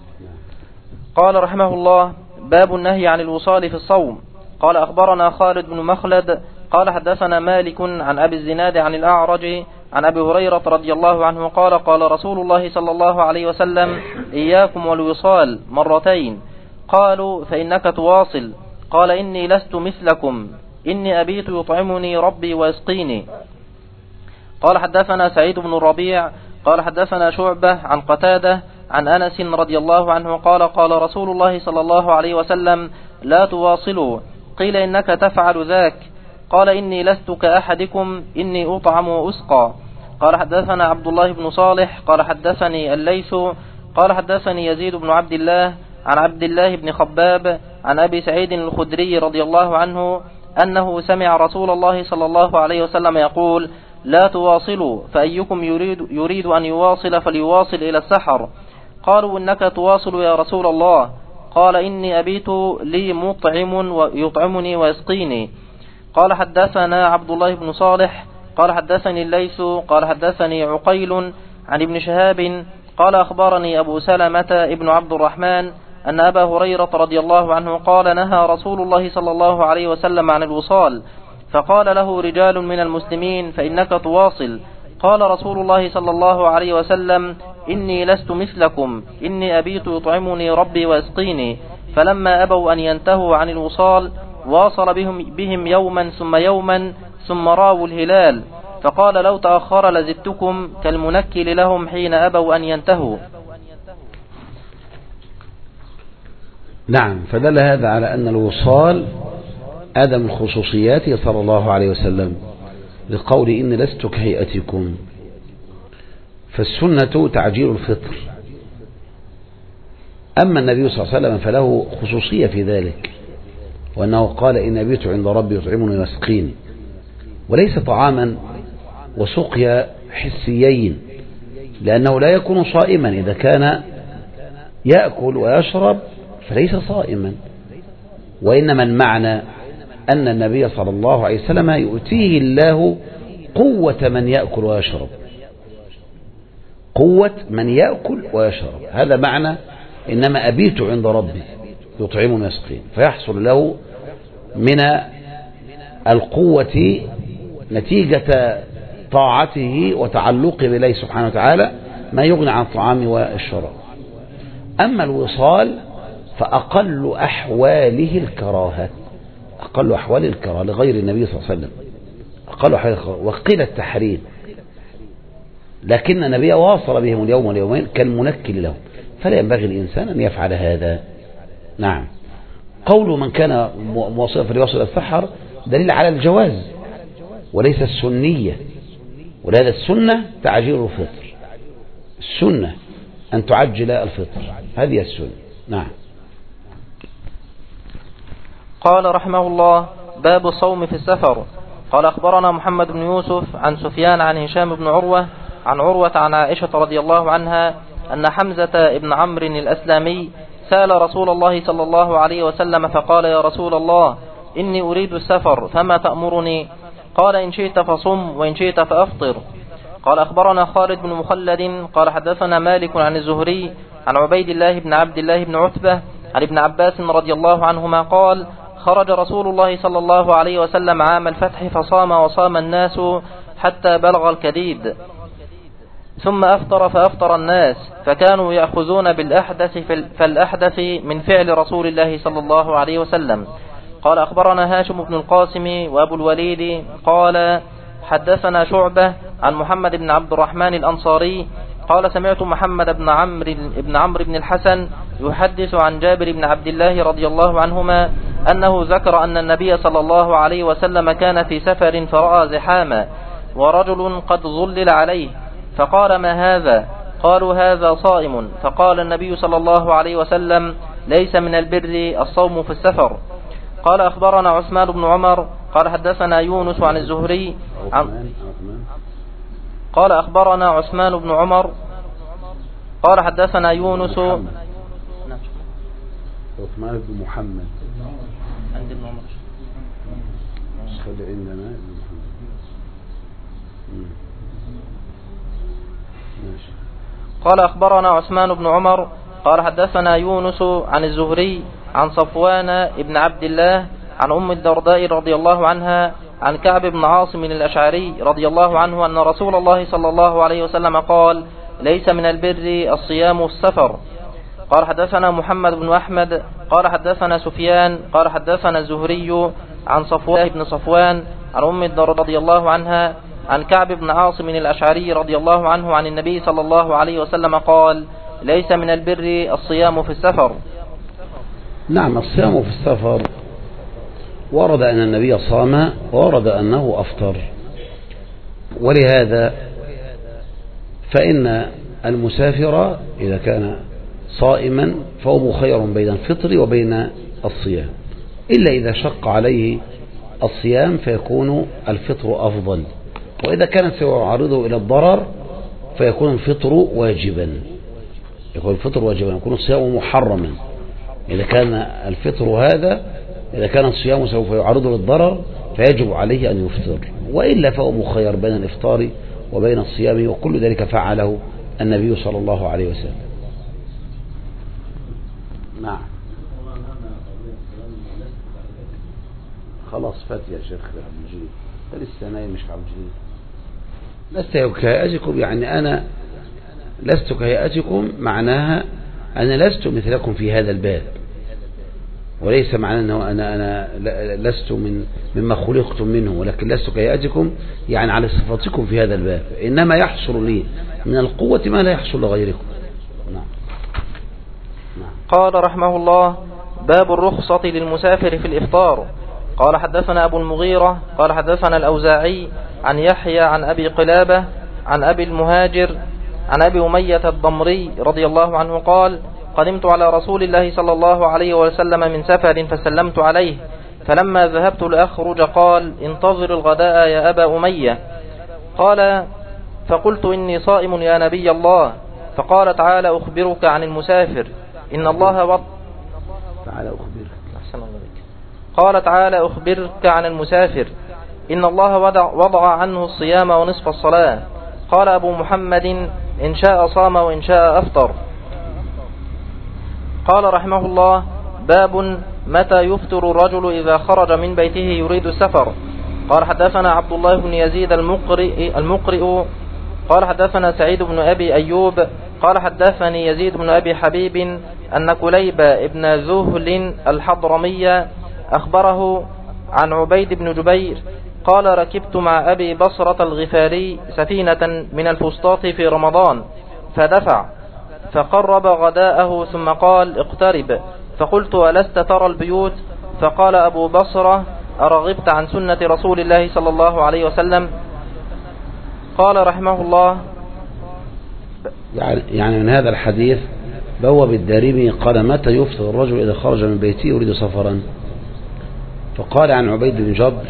قال رحمه الله: باب النهي عن الوصال في الصوم. قال: أخبرنا خالد بن مخلد قال حدثنا مالك عن أبي الزناد عن الأعرج عن أبي هريرة رضي الله عنه قال: قال رسول الله صلى الله عليه وسلم: إياكم والوصال مرتين. قالوا: فإنك تواصل. قال: إني لست مثلكم، إني أبيت يطعمني ربي ويسقيني. قال: حدثنا سعيد بن الربيع قال حدثنا شعبة عن قتادة عن أنس رضي الله عنه قال: قال رسول الله صلى الله عليه وسلم: لا تواصلوا. قيل: إنك تفعل ذاك؟ قال: إني لست كأحدكم، إني أطعم وأسقى. قال: حدثنا عبد الله بن صالح قال حدثني الليث قال حدثني يزيد بن عبد الله عن عبد الله بن خباب عن أبي سعيد الخدري رضي الله عنه أنه سمع رسول الله صلى الله عليه وسلم يقول: لا تواصلوا، فأيكم يريد, يريد أن يواصل فليواصل إلى السحر. قالوا: إنك تواصل يا رسول الله. قال: إني أبيت لي مطعم ويطعمني ويسقيني. قال: حدثنا عبد الله بن صالح قال حدثني الليث قال حدثني عقيل عن ابن شهاب قال: أخبرني أبو سلمة ابن عبد الرحمن أن أبا هريرة رضي الله عنه قال: نهى رسول الله صلى الله عليه وسلم عن الوصال، فقال له رجال من المسلمين: فإنك تواصل. قال رسول الله صلى الله عليه وسلم: إني لست مثلكم، إني أبيت يطعمني ربي ويسقيني. فلما أبوا أن ينتهوا عن الوصال واصل بهم, بهم يوما ثم يوما ثم راوا الهلال، فقال: لو تأخر لزدتكم كالمنكل لهم حين أبوا أن ينتهوا. نعم. فدل هذا على أن الوصال آدم الخصوصيات صلى الله عليه وسلم لقول: إن لست كهيئتكم. فالسنة تعجيل الفطر، أما النبي صلى الله عليه وسلم فله خصوصية في ذلك، وأنه قال: إن أبيت عند ربي يطعمني ويسقيني، وليس طعاما وسقيا حسيين، لأنه لا يكون صائما إذا كان يأكل ويشرب فليس صائما، وإنما المعنى أن النبي صلى الله عليه وسلم يؤتيه الله قوة من يأكل ويشرب، قوة من يأكل ويشرب، هذا معنى إنما أبيت عند ربي يطعمني ويسقيني، فيحصل له من القوة نتيجة طاعته وتعلقه بالله سبحانه وتعالى ما يغني عن الطعام والشراب. أما الوصال فأقل أحواله الكراهة، أقل أحوال الكراهة لغير النبي صلى الله عليه وسلم، أقل أحوال الكراهة، وقيل التحريم، لكن النبي واصل بهم اليوم واليومين كالمنكل لهم، فلا ينبغي الإنسان أن يفعل هذا. نعم. قول من كان مواصلا فليواصل السحر دليل على الجواز وليس السنية، ولهذا السنة تعجيل الفطر، السنة أن تعجل الفطر، هذه السنة. نعم. قال رحمه الله: باب الصوم في السفر. قال: أخبرنا محمد بن يوسف عن سفيان عن هشام بن عروة عن عروة عن عائشة رضي الله عنها أن حمزة بن عمرو الأسلامي سأل رسول الله صلى الله عليه وسلم فقال: يا رسول الله، إني أريد السفر فما تأمرني؟ قال: إن شئت فصم وإن شئت فأفطر. قال: أخبرنا خالد بن مخلد قال حدثنا مالك عن الزهري عن عبيد الله بن عبد الله بن عتبة عن ابن عباس رضي الله عنهما قال: خرج رسول الله صلى الله عليه وسلم عام الفتح فصام وصام الناس حتى بلغ الكديد، ثم أفطر فأفطر الناس، فكانوا يأخذون بالأحدث فالأحدث من فعل رسول الله صلى الله عليه وسلم. قال: أخبرنا هاشم بن القاسم وأبو الوليد قال حدثنا شعبة عن محمد بن عبد الرحمن الأنصاري قال: سمعت محمد بن عمرو بن عمرو بن الحسن يحدث عن جابر بن عبد الله رضي الله عنهما أنه ذكر أن النبي صلى الله عليه وسلم كان في سفر فرأى زحاما ورجل قد ظلل عليه، فقال: ما هذا؟ قالوا: هذا صائم. فقال النبي صلى الله عليه وسلم: ليس من البر الصوم في السفر. قال: أخبرنا عثمان بن عمر قال حدثنا يونس عن الزهري عن قال أخبرنا عثمان بن عمر قال حدثنا يونس عثمان بن محمد عند ابن عمر خلي عندنا ابن محمد ماشي. قال: أخبرنا عثمان بن عمر قال حدثنا يونس عن الزهري عن صفوان بن عبد الله عن أم الدرداء رضي الله عنها عن كعب بن عاصم الأشعري رضي الله عنه أن رسول الله صلى الله عليه وسلم قال: ليس من البر الصيام السفر. قال: حدثنا محمد بن أحمد قال حدثنا سفيان قال حدثنا الزهري عن صفوان بن صفوان عن أم الدرداء رضي الله عنها عن كعب بن عاصم الأشعري رضي الله عنه عن النبي صلى الله عليه وسلم قال: ليس من البر الصيام في السفر. نعم، الصيام في السفر ورد أن النبي صام ورد أنه أفطر، ولهذا فإن المسافر إذا كان صائما فهو مخير بين الفطر وبين الصيام، إلا إذا شق عليه الصيام فيكون الفطر أفضل، وإذا كان سيعرضه إلى الضرر فيكون الفطر واجبا يكون الفطر واجبا يكون الصيام محرما. إذا كان الفطر هذا إذا كان الصيام سوف يعرضه للضرر فيجب عليه أن يفطر، وإلا فهو مخير بين الإفطار وبين الصيام، وكل ذلك فعله النبي صلى الله عليه وسلم. نعم، خلاص فات يا شيخ عبد المجيد، لسه نايم مش عبد المجيد. لست كهيئتكم، يعني أنا لست كهيئتكم معناها أنا لست مثلكم في هذا الباب، وليس معناه أنه أنا, أنا لست من مما خلقتم منه، ولكن لست كهيئتكم يعني على صفاتكم في هذا الباب، إنما يحصل لي من القوة ما لا يحصل لغيركم. نعم. نعم. قال رحمه الله: باب الرخصة للمسافر في الإفطار. قال حدثنا أبو المغيرة قال حدثنا الأوزاعي عن يحيى عن أبي قلابة عن أبي المهاجر عن أبي أمية الضمري رضي الله عنه قال: قدمت على رسول الله صلى الله عليه وسلم من سفر فسلمت عليه، فلما ذهبت لأخرج قال: انتظر الغداء يا أبا أمية. قال: فقلت: إني صائم يا نبي الله. فقال: تعالى أخبرك عن المسافر إن الله وضع تعالى أخبرك قال: تعالى أخبرك عن المسافر إن الله وضع, وضع عنه الصيام ونصف الصلاة. قال أبو محمد: إن شاء صام وإن شاء أفطر. قال رحمه الله: باب متى يفطر الرجل إذا خرج من بيته يريد السفر. قال حدثنا عبد الله بن يزيد المقرئ, المقرئ قال حدثنا سعيد بن أبي أيوب قال حدثني يزيد بن أبي حبيب أن كليب ابن ذهل الحضرمي أخبره عن عبيد بن جبير قال: ركبت مع أبي بصرة الغفاري سفينة من الفسطاط في رمضان فدفع فقرب غداءه ثم قال: اقترب. فقلت: ألست ترى البيوت؟ فقال أبو بصرة: أرغبت عن سنة رسول الله صلى الله عليه وسلم؟ قال رحمه الله: يعني من هذا الحديث بوب الدارمي قال: متى يفطر الرجل إذا خرج من بيته يريد سفرا؟ فقال عن عبيد بن جبر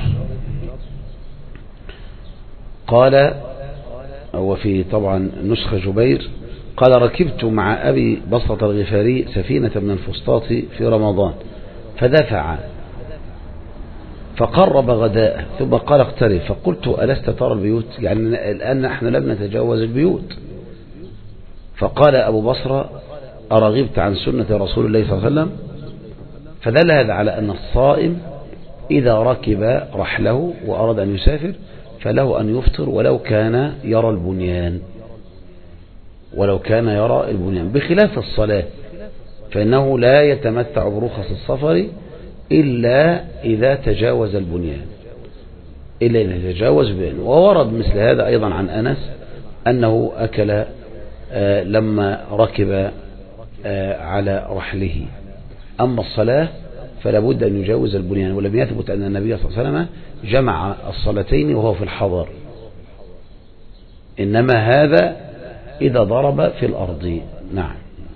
قال، وفي طبعا نسخة جبير قال ركبت مع أبي بصرة الغفاري سفينة من الفسطاط في رمضان فدفع فقرب غداء ثم قال اقترب فقلت ألست ترى البيوت؟ يعني الآن نحن لم نتجاوز البيوت. فقال أبو بصرة أرغبت عن سنة رسول الله صلى الله عليه وسلم؟ فدل هذا على أن الصائم إذا ركب رحله وأراد أن يسافر فله أن يفطر ولو كان يرى البنيان ولو كان يرى البنيان بخلاف الصلاة فإنه لا يتمتع برخص السفر إلا إذا تجاوز البنيان إلا إذا تجاوز البنيان. وورد مثل هذا أيضا عن أنس أنه أكل آه لما ركب آه على رحله. أما الصلاة فلا بد أن يجاوز البنيان، ولم يثبت أن النبي صلى الله عليه وسلم جمع الصلاتين وهو في الحضر، إنما هذا إذا ضرب في الأرض. نعم.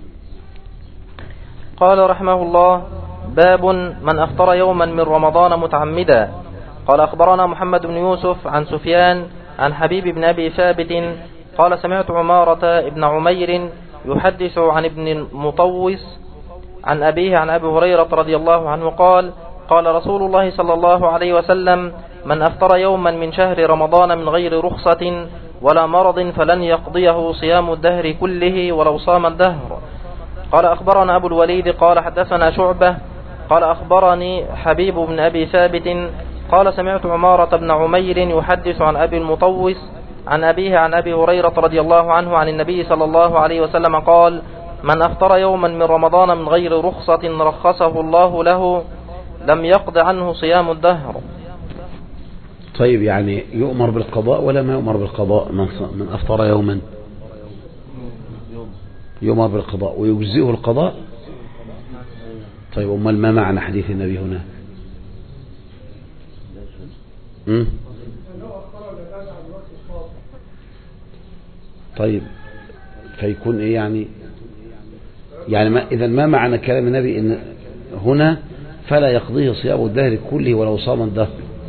قال رحمه الله: باب من أفطر يوما من رمضان متعمدا. قال أخبرنا محمد بن يوسف عن سفيان عن حبيب بن أبي ثابت قال سمعت عمارة بن عمير يحدث عن ابن المطوس عن أبيه عن أبي هريرة رضي الله عنه قال: قال رسول الله صلى الله عليه وسلم: من أفطر يوما من شهر رمضان من غير رخصة ولا مرض فلن يقضيه صيام الدهر كله ولو صام الدهر. قال أخبرنا أبو الوليد قال حدثنا شعبة قال أخبرني حبيب بن أبي ثابت قال سمعت عمارة بن عمير يحدث عن أبي المطوس عن أبيه عن أبي هريرة رضي الله عنه عن النبي صلى الله عليه وسلم قال: من أفطر يوما من رمضان من غير رخصة رخصه الله له لم يقض عنه صيام الدهر. طيب، يعني يؤمر بالقضاء ولا ما يؤمر بالقضاء؟ من أفطر يوما يؤمر بالقضاء ويجزئه القضاء. طيب، أمال ما معنى حديث النبي هنا؟ م? طيب، فيكون إيه يعني؟ يعني ما إذا ما معنى كلام النبي إن هنا فلا يقضيه صيام الدهر كله ولو صام الدهر؟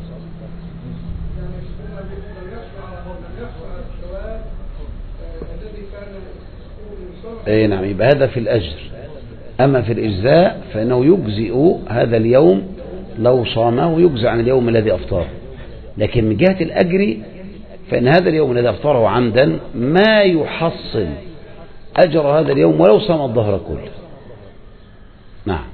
اي نعم، يبقى هذا في الأجر. أما في الإجزاء فإنه يجزئ هذا اليوم لو صامه، يجزئ عن اليوم الذي أفطره. لكن من جهة الأجر فإن هذا اليوم الذي أفطره عمدا ما يحصل أجر هذا اليوم ولو صام الظهر كله. نعم.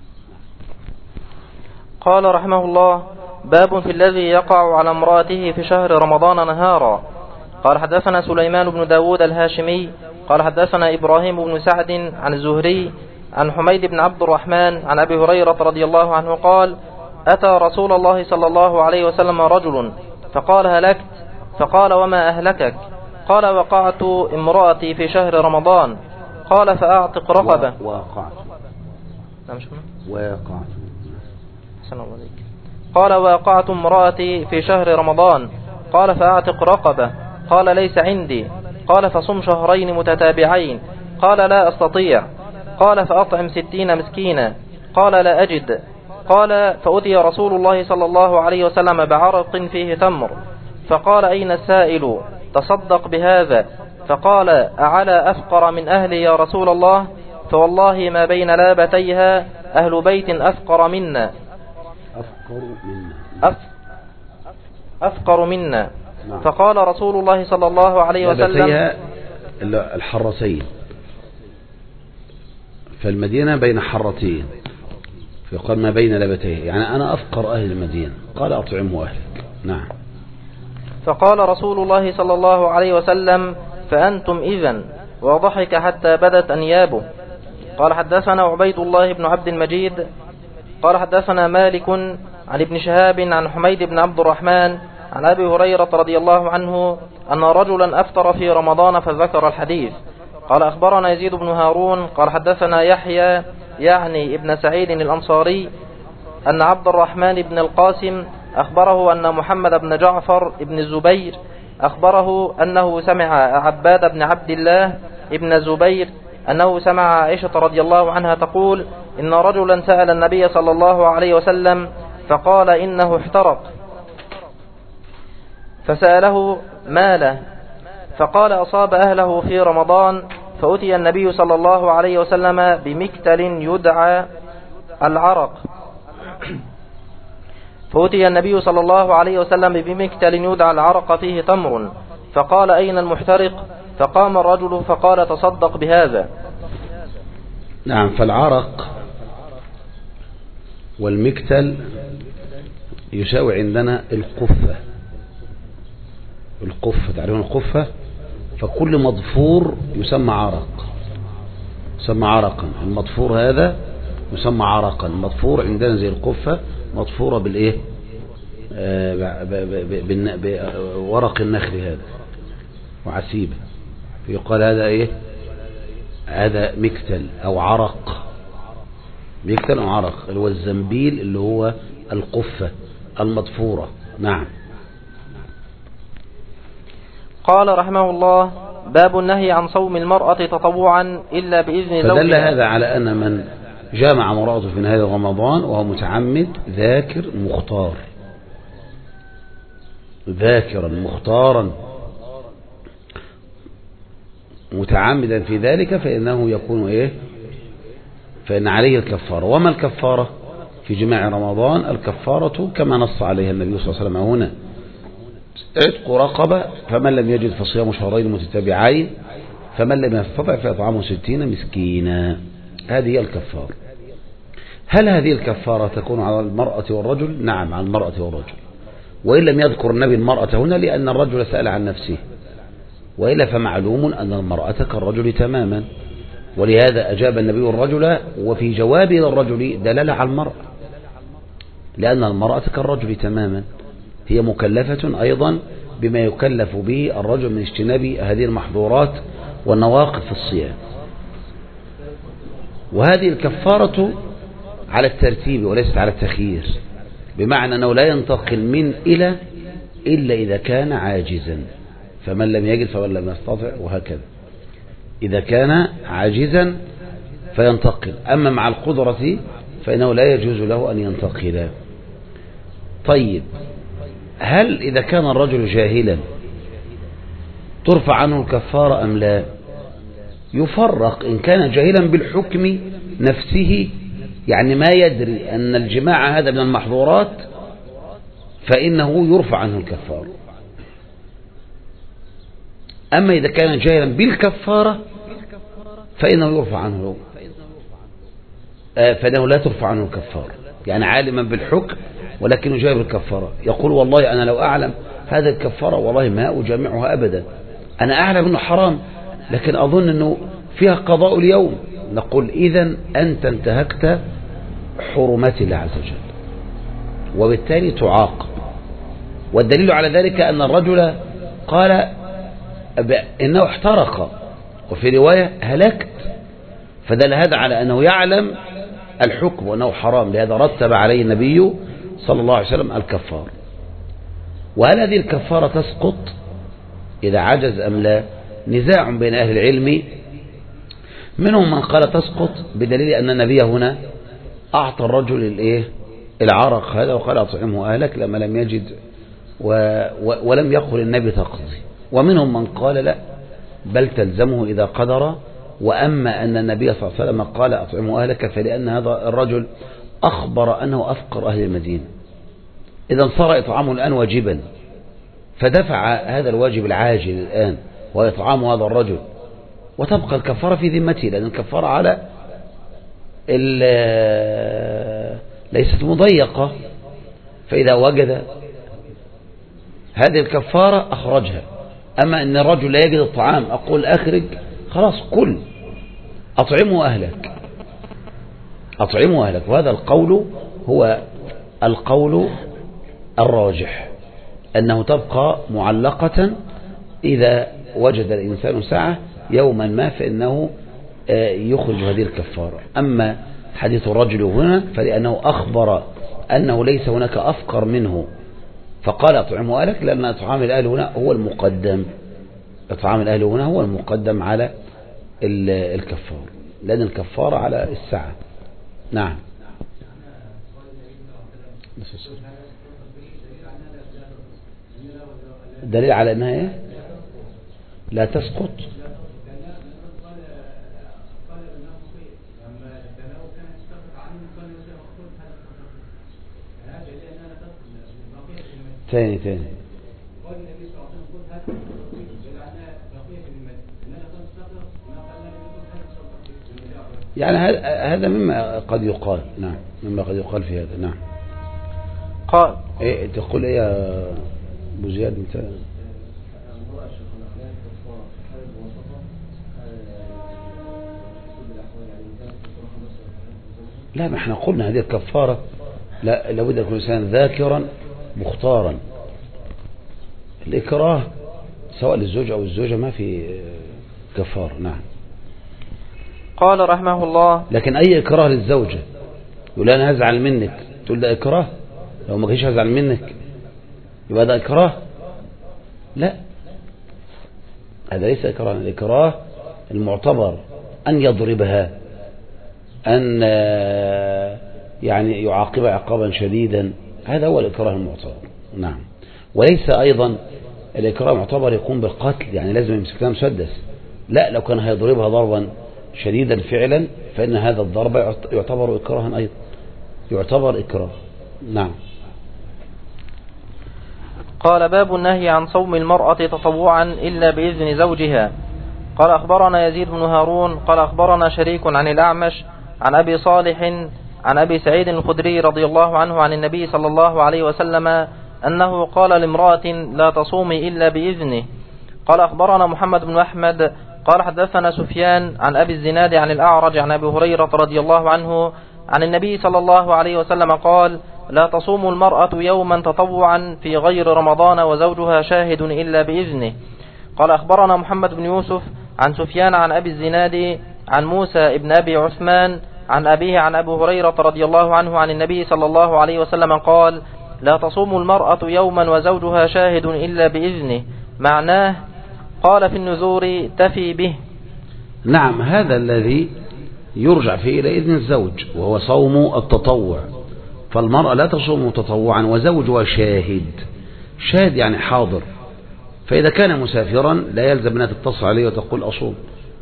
قال رحمه الله: باب في الذي يقع على امرأته في شهر رمضان نهارا. قال حدثنا سليمان بن داود الهاشمي قال حدثنا إبراهيم بن سعد عن الزهري عن حميد بن عبد الرحمن عن أبي هريرة رضي الله عنه قال: أتى رسول الله صلى الله عليه وسلم رجل فقال: هلكت. فقال: وما أهلكك؟ قال: وقعت امرأتي في شهر رمضان. قال: فأعتق رقبة. وقعت وقعت قال: وقعت امرأتي في شهر رمضان. قال: فأعتق رقبة. قال: ليس عندي. قال: فصم شهرين متتابعين. قال: لا أستطيع. قال: فأطعم ستين مسكينا. قال: لا أجد. قال: فأتي رسول الله صلى الله عليه وسلم بعرق فيه تمر فقال: أين السائل؟ تصدق بهذا. فقال: أعلى أفقر من أهلي يا رسول الله؟ فوالله ما بين لابتيها أهل بيت أفقر منا أفقر منا أف... أفقر منا. فقال رسول الله صلى الله عليه وسلم: الحرتين، فالمدينة بين حرتين، فيقال ما بين لبتيه، يعني أنا أفقر أهل المدينة. قال: أطعموا أهلك. نعم. فقال رسول الله صلى الله عليه وسلم: فأنتم إذن. وضحك حتى بدت أنيابه. قال حدثنا عبيد الله بن عبد المجيد قال حدثنا مالك عن ابن شهاب عن حميد بن عبد الرحمن عن أبي هريرة رضي الله عنه أن رجلا أفطر في رمضان فذكر الحديث. قال أخبرنا يزيد بن هارون قال حدثنا يحيى يعني ابن سعيد الأنصاري أن عبد الرحمن بن القاسم أخبره أن محمد بن جعفر بن الزبير أخبره أنه سمع عباد بن عبد الله ابن الزبير أنه سمع عائشة رضي الله عنها تقول: إن رجلا سأل النبي صلى الله عليه وسلم فقال: إنه احترق. فسأله: ما له؟ فقال: أصاب أهله في رمضان فأتي النبي صلى الله عليه وسلم بمكتل يدعى العرق فأتي النبي صلى الله عليه وسلم بمكتل يدعى العرق فيه تمر، فقال أين المحترق؟ فقام الرجل فقال تصدق بهذا. نعم. فالعرق والمكتل يساوي عندنا القفة. القفة تعرفون القفة؟ فكل مضفور يسمى عرق، يسمى عرقا. المضفور هذا يسمى عرقا. المضفور عندنا زي القفة مضفورة بالايه بورق النخل هذا وعسيبة، فيقال هذا ايه؟ هذا مكتل او عرق. مكتل او عرق اللي هو الزنبيل اللي هو القفة المضفورة. نعم. قال رحمه الله: باب النهي عن صوم المرأة تطوعا إلا بإذن زوجها. فدل هذا على أن من جامع امرأته في نهاية رمضان وهو متعمد ذاكر مختار، ذاكرا مختارا متعمدا في ذلك، فإنه يكون إيه؟ فإن عليه الكفارة. وما الكفارة في جماع رمضان؟ الكفارة كما نص عليها النبي صلى الله عليه وسلم هنا: عتق رقبة، فمن لم يجد فصيام شهرين متتابعين، فمن لم يستطع فإطعام ستين مسكينا. هذه هي الكفارة. هل هذه الكفارة تكون على المرأة والرجل؟ نعم، على المرأة والرجل، وإن لم يذكر النبي المرأة هنا لأن الرجل سأل عن نفسه، وإلا فمعلوم أن المرأة كالرجل تماما، ولهذا أجاب النبي الرجل، وفي جوابه للرجل دلالة على المرأة، لأن المرأة كالرجل تماما، هي مكلفة أيضا بما يكلف به الرجل من اجتناب هذه المحظورات والنواقض في الصيام. وهذه الكفارة على الترتيب وليست على التخيير، بمعنى أنه لا ينتقل من إلى إلا إذا كان عاجزا، فمن لم يجد فمن لم يستطع، وهكذا. إذا كان عاجزا فينتقل، أما مع القدرة فإنه لا يجوز له أن ينتقل. طيب، هل إذا كان الرجل جاهلا ترفع عنه الكفارة أم لا؟ يفرق. إن كان جاهلا بالحكم نفسه، يعني ما يدري أن الجماع هذا من المحظورات، فإنه يرفع عنه الكفارة. أما إذا كان جاهلا بالكفارة فإنه يرفع عنه فإنه لا ترفع عنه الكفارة. يعني عالما بالحكم ولكنه جاهل بالكفارة، يقول والله أنا لو أعلم هذا الكفارة والله ما أجامعها أبدا، أنا أعلم أنه حرام لكن أظن أنه فيها قضاء اليوم. نقول إذن أنت انتهكت حرمات الله عز وجل، وبالتالي تعاقب. والدليل على ذلك أن الرجل قال إنه احترق، وفي رواية هلكت، فدل هذا على أنه يعلم الحكم وأنه حرام، لهذا رتب عليه النبي صلى الله عليه وسلم الكفار. وهل هذه الكفارة تسقط إذا عجز أم لا؟ نزاع بين أهل العلم، منهم من قال تسقط بدليل أن النبي هنا أعطى الرجل الإيه؟ العرق هذا وقال أطعمه أهلك لما لم يجد، و... و... ولم يقل النبي تقضي. ومنهم من قال لا، بل تلزمه إذا قدر. وأما أن النبي صلى الله عليه وسلم قال أطعمه أهلك فلأن هذا الرجل أخبر أنه أفقر أهل المدينة، إذا صار إطعامه الآن واجبا، فدفع هذا الواجب العاجل الآن وإطعام هذا الرجل، وتبقى الكفارة في ذمته، لأن الكفارة على ليست مضيقة، فإذا وجد هذه الكفارة أخرجها. أما أن الرجل لا يجد الطعام أقول أخرج، خلاص كل أطعمه أهلك، أطعمه أهلك. وهذا القول هو القول الراجح، أنه تبقى معلقة إذا وجد الإنسان سعة يوما ما فإنه يخرج هذه الكفارة. أما حديث الرجل هنا فلأنه أخبر أنه ليس هناك أفقر منه فقال أطعمه أهلك، لأن إطعام الأهل هنا هو المقدم، إطعام الأهل هنا هو المقدم على الكفارة، لأن الكفارة على السعة. نعم. دليل على أنها إيه؟ لا تسقط. تاني تاني يعني هذا مما قد يقال. نعم مما قد يقال في هذا. نعم قال ايه تقول ايه يا ابو زياد انت؟ لا ما احنا قلنا هذه الكفارة لا لابد يكون الانسان ذاكرا مختارا. الإكراه سواء للزوج أو الزوجة ما في كفارة. نعم. قال رحمه الله لكن أي إكراه للزوجة يقول أنا هزعل منك تقول ده إكراه؟ لو ما كنتش هزعل منك يبقى ده إكراه؟ لا هذا ليس إكراه. الإكراه المعتبر أن يضربها أن يعني يعاقب عقابا شديدا، هذا هو الإكراه المعتبر. نعم. وليس أيضا الإكراه المعتبر يكون بالقتل، يعني لازم يمسك لها مسدس، لا لو كان هيضربها ضربا شديدا فعلا فإن هذا الضرب يعتبر إكراها أيضا، يعتبر إكراه. نعم. قال باب النهي عن صوم المرأة تطوعا إلا بإذن زوجها. قال أخبرنا يزيد بن هارون قال أخبرنا شريك عن الأعمش عن أبي صالح عن أبي سعيد الخدري رضي الله عنه عن النبي صلى الله عليه وسلم أنه قال لامرأة لا تصومي إلا بإذنه. قال أخبرنا محمد بن أحمد قال حدثنا سفيان عن أبي الزناد عن الأعرج عن أبي هريرة رضي الله عنه عن النبي صلى الله عليه وسلم قال لا تصوم المرأة يوما تطوعا في غير رمضان وزوجها شاهد إلا بإذنه. قال أخبرنا محمد بن يوسف عن سفيان عن أبي الزناد عن موسى ابن أبي عثمان عن أبيه عن أبي هريرة رضي الله عنه عن النبي صلى الله عليه وسلم قال لا تصوم المرأة يوما وزوجها شاهد إلا بإذنه. معناه قال في النذور تفي به. نعم هذا الذي يرجع فيه إلى إذن الزوج وهو صوم التطوع. فالمرأة لا تصوم تطوعا وزوجها شاهد، شاهد يعني حاضر، فإذا كان مسافرا لا يلزم أنها تتصل عليه وتقول أصوم،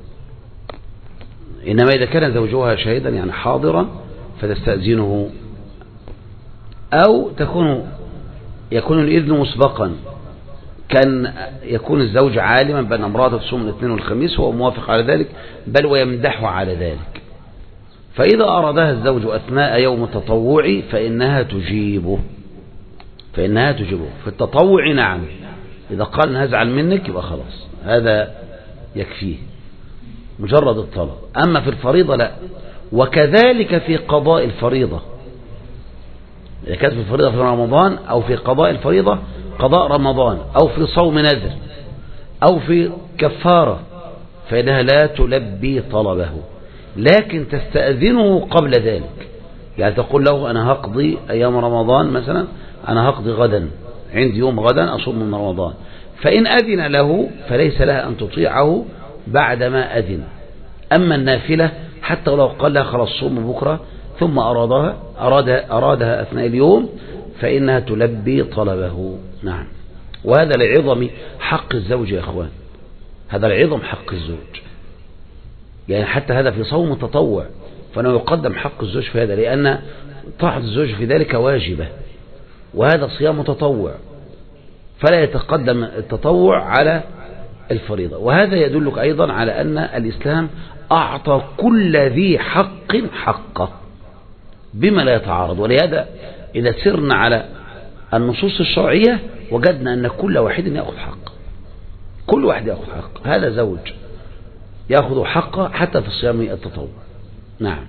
إنما إذا كان زوجها شاهدا يعني حاضرا فتستأذنه، أو تكون يكون الإذن مسبقا، كان يكون الزوج عالما بأن امرأته تصوم الاثنين والخميس وهو موافق على ذلك بل ويمدحه على ذلك، فإذا أرادها الزوج أثناء يوم التطوع فإنها تجيبه فإنها تجيبه في التطوع. نعم إذا قال هزعل منك يبقى خلاص هذا يكفيه مجرد الطلب، أما في الفريضة لا. وكذلك في قضاء الفريضة، إذا كانت في الفريضة في رمضان أو في قضاء الفريضة قضاء رمضان أو في صوم نذر أو في كفارة فإنها لا تلبي طلبه، لكن تستأذنه قبل ذلك، يعني تقول له أنا هقضي أيام رمضان مثلا، أنا هقضي غدا، عندي يوم غدا أصوم من رمضان، فإن أذن له فليس لها أن تطيعه بعدما أذن. أما النافلة حتى لو قال لها خلاص صوم بكرة ثم أرادها أرادها, أرادها أثناء اليوم فإنها تلبي طلبه. نعم. وهذا لعظم حق الزوج يا أخوان، هذا لعظم حق الزوج، يعني حتى هذا في صوم التطوع فأنه يقدم حق الزوج في هذا، لأن طاعة الزوج في ذلك واجبة، وهذا صيام تطوع فلا يتقدم التطوع على الفريضة. وهذا يدلك أيضا على أن الإسلام أعطى كل ذي حق حقه بما لا يتعارض. ولهذا إذا سرنا على النصوص الشرعية وجدنا أن كل واحد يأخذ حق، كل واحد يأخذ حق، هذا زوج يأخذ حقه حتى في صيام التطوع. نعم.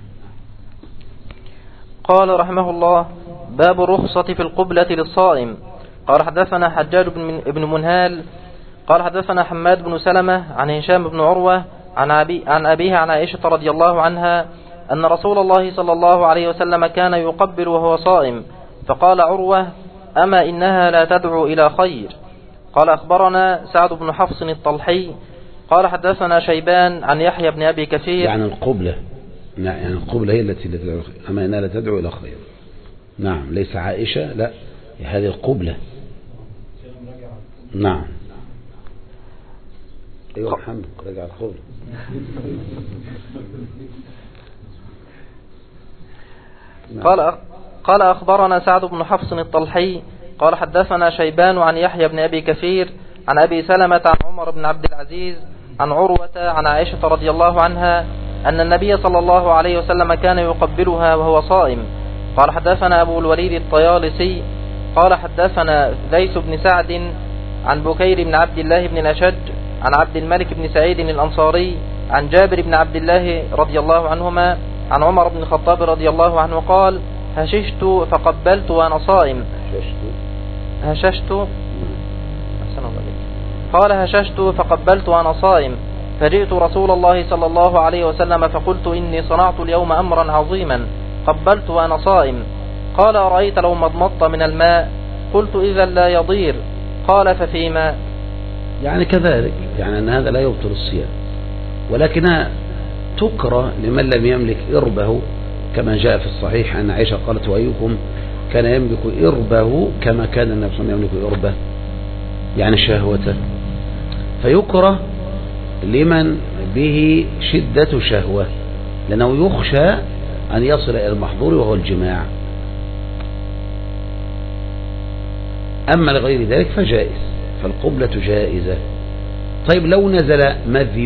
قال رحمه الله باب الرخصة في القبلة للصائم. قال حدثنا حجاج بن منهال قال حدثنا حماد بن سلمة عن هشام بن عروة عن, أبي عن أبيها عن عائشة رضي الله عنها أن رسول الله صلى الله عليه وسلم كان يقبل وهو صائم، فقال عروة أما إنها لا تدعو إلى خير. قال أخبرنا سعد بن حفص الطلحي قال حدثنا شيبان عن يحيى بن أبي كثير. يعني القبلة، يعني القبلة هي التي لا تدعو إلى خير، أما إنها لا تدعو إلى خير. نعم ليس عائشة، لا هذه القبلة. نعم. أيوة محمد رجع القبلة. قال قال أخبرنا سعد بن حفص الطلحي قال حدثنا شيبان عن يحيى بن أبي كثير عن أبي سلمة عن عمر بن عبد العزيز عن عروة عن عائشة رضي الله عنها أن النبي صلى الله عليه وسلم كان يقبلها وهو صائم. قال حدثنا أبو الوليد الطيالسي قال حدثنا ليث بن سعد عن بكير بن عبد الله بن الأشج عن عبد الملك بن سعيد الأنصاري عن جابر بن عبد الله رضي الله عنهما عن عمر بن الخطاب رضي الله عنه قال هششت فقبلت وأنا صائم. هششت قال هششت فقبلت وأنا صائم فجئت رسول الله صلى الله عليه وسلم فقلت إني صنعت اليوم أمرا عظيما قبلت وأنا صائم. قال أرأيت لو مضمضت من الماء؟ قلت إذا لا يضير. قال ففيما؟ يعني كذلك، يعني أن هذا لا يبطل الصيام، ولكنها تكره لمن لم يملك إربه كما جاء في الصحيح أن عائشة قالت وأيكم كان يملك إربه كما كان النبي صلى الله عليه وسلم يملك إربه، يعني شهوته. فيكره لمن به شدة شهوة لأنه يخشى أن يصل إلى المحظور وهو الجماع. أما لغير ذلك فجائز، فالقبلة جائزة. طيب لو نزل مذي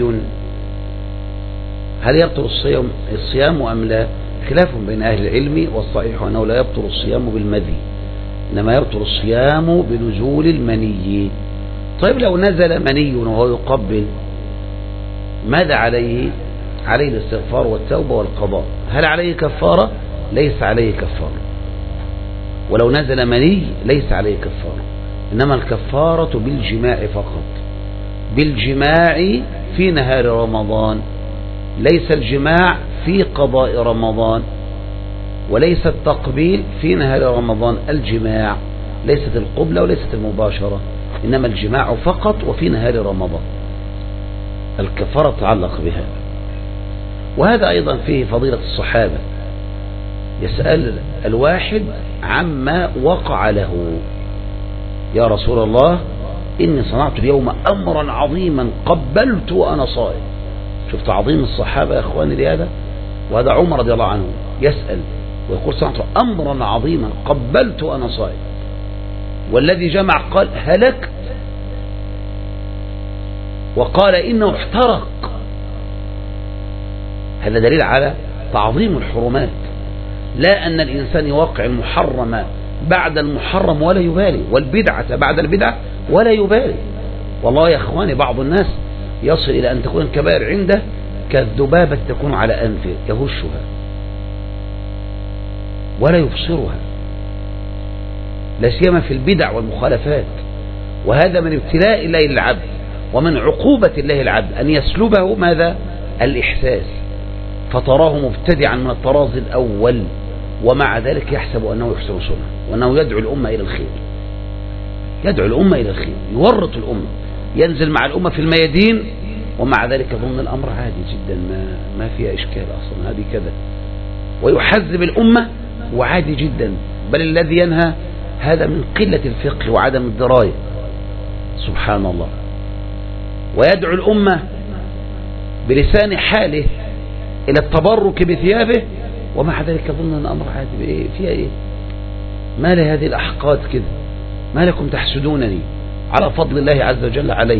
هل يبطل الصيام الصيام أم لا؟ خلاف بين أهل العلم، والصحيح أنه لا يبطل الصيام بالمذي، إنما يبطل الصيام بنزول المني. طيب لو نزل مني وهو يقبل ماذا عليه؟ عليه الاستغفار والتوبة والقضاء. هل عليه كفارة؟ ليس عليه كفارة. ولو نزل مني ليس عليه كفارة، إنما الكفارة بالجماع فقط، بالجماع في نهار رمضان، ليس الجماع في قضاء رمضان، وليس التقبيل في نهار رمضان. الجماع ليست القبلة وليست المباشرة، إنما الجماع فقط وفي نهار رمضان. الكفارة تعلق بها. وهذا أيضا فيه فضيلة الصحابة، يسأل الواحد عما وقع له: يا رسول الله إني صنعت اليوم أمرا عظيما قبلت وأنا صائم. شفت عظيم الصحابة يا أخواني لهذا. وهذا عمر رضي الله عنه يسأل ويقول صنعت أمرا عظيما قبلت وأنا صائم، والذي جمع قال هلكت، وقال إنه احترق. هذا دليل على تعظيم الحرمات، لا أن الإنسان يوقع المحرم بعد المحرم ولا يبالي، والبدعة بعد البدعة ولا يبالي. والله يا أخواني بعض الناس يصل إلى أن تكون الكبائر عنده كالذبابة تكون على أنفه يهشها ولا يبصرها، لا سيما في البدع والمخالفات. وهذا من ابتلاء الله للعبد ومن عقوبة الله العبد أن يسلبه ماذا؟ الإحساس، فتراه مبتدعا من الطراز الأول، ومع ذلك يحسب أنه يحسن صنعا وأنه يدعو الأمة إلى الخير، يدعو الأمة إلى الخير، يورط الأمة، ينزل مع الأمة في الميادين، ومع ذلك ضمن الأمر عادي جدا، ما ما فيها إشكال أصلا، هذه كذا، ويحذب الأمة وعادي جدا. بل الذي ينهى هذا من قلة الفقه وعدم الدراية، سبحان الله. ويدعو الأمة بلسان حاله إلى التبرك بثيابه، ومع ذلك ضمن الأمر عادي. إيه فيها إيه؟ ما لهذه الأحقاد كده؟ ما لكم تحسدونني على فضل الله عز وجل علي؟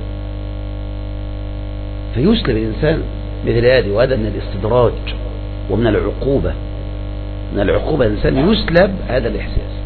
فيسلب الإنسان مثل هذه، وهذا من الاستدراج ومن العقوبة، من العقوبة الإنسان يسلب هذا الإحساس.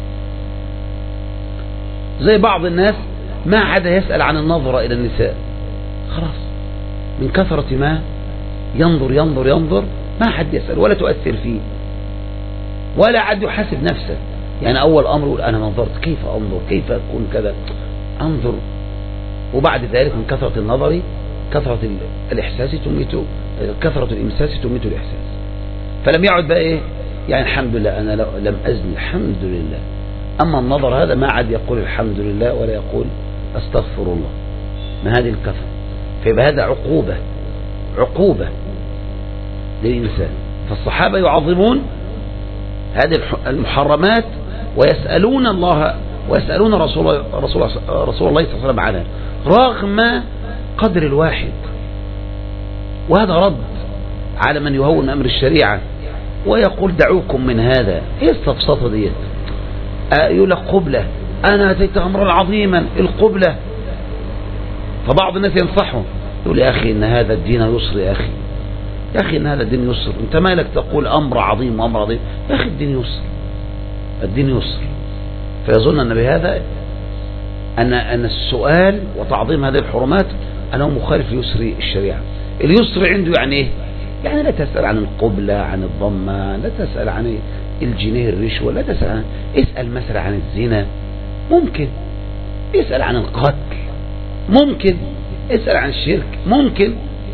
زي بعض الناس ما عاد يسأل عن النظرة إلى النساء، خلاص من كثرة ما ينظر ينظر ينظر ما حد يسأل ولا تؤثر فيه ولا عاد يحاسب نفسه. يعني أول أمر يقول أنا نظرت، كيف أنظر، كيف أكون كذا، أنظر. وبعد ذلك من كثرة النظر كثرة الإحساس تميت، كثرة الإمساس تميت الإحساس. فلم يعد بقى إيه يعني الحمد لله أنا لم أزني الحمد لله. أما النظر هذا ما عاد يقول الحمد لله ولا يقول أستغفر الله، ما هذه الكثرة. فيبقى هذا عقوبة، عقوبة للإنسان. فالصحابة يعظمون هذه المحرمات ويسألون الله ويسألون رسول الله رسول الله صلى الله عليه وسلم عنها رغم قدر الواحد. وهذا رد على من يهون أمر الشريعة ويقول دعوكم من هذا. ايه السفسطة ديت؟ يقول لك قبلة أنا أتيت أمرا عظيما القبلة. فبعض الناس ينصحه يقول يا أخي إن هذا الدين يسر، يا أخي يا أخي إن هذا الدين يسر، أنت مالك تقول أمر عظيم وأمر عظيم، يا أخي الدين يسر، الدين يسر. فيظن أن بهذا أن أن السؤال وتعظيم هذه الحرمات أنه مخالف ليسر الشريعة. اليسر عنده يعني إيه؟ يعني لا تسأل عن القبلة، عن الضمة، لا تسأل عن الجنيه الرشوة، لا تسأل عن، اسأل مثلا عن الزنا ممكن، اسأل عن القتل ممكن، اسأل عن الشرك ممكن.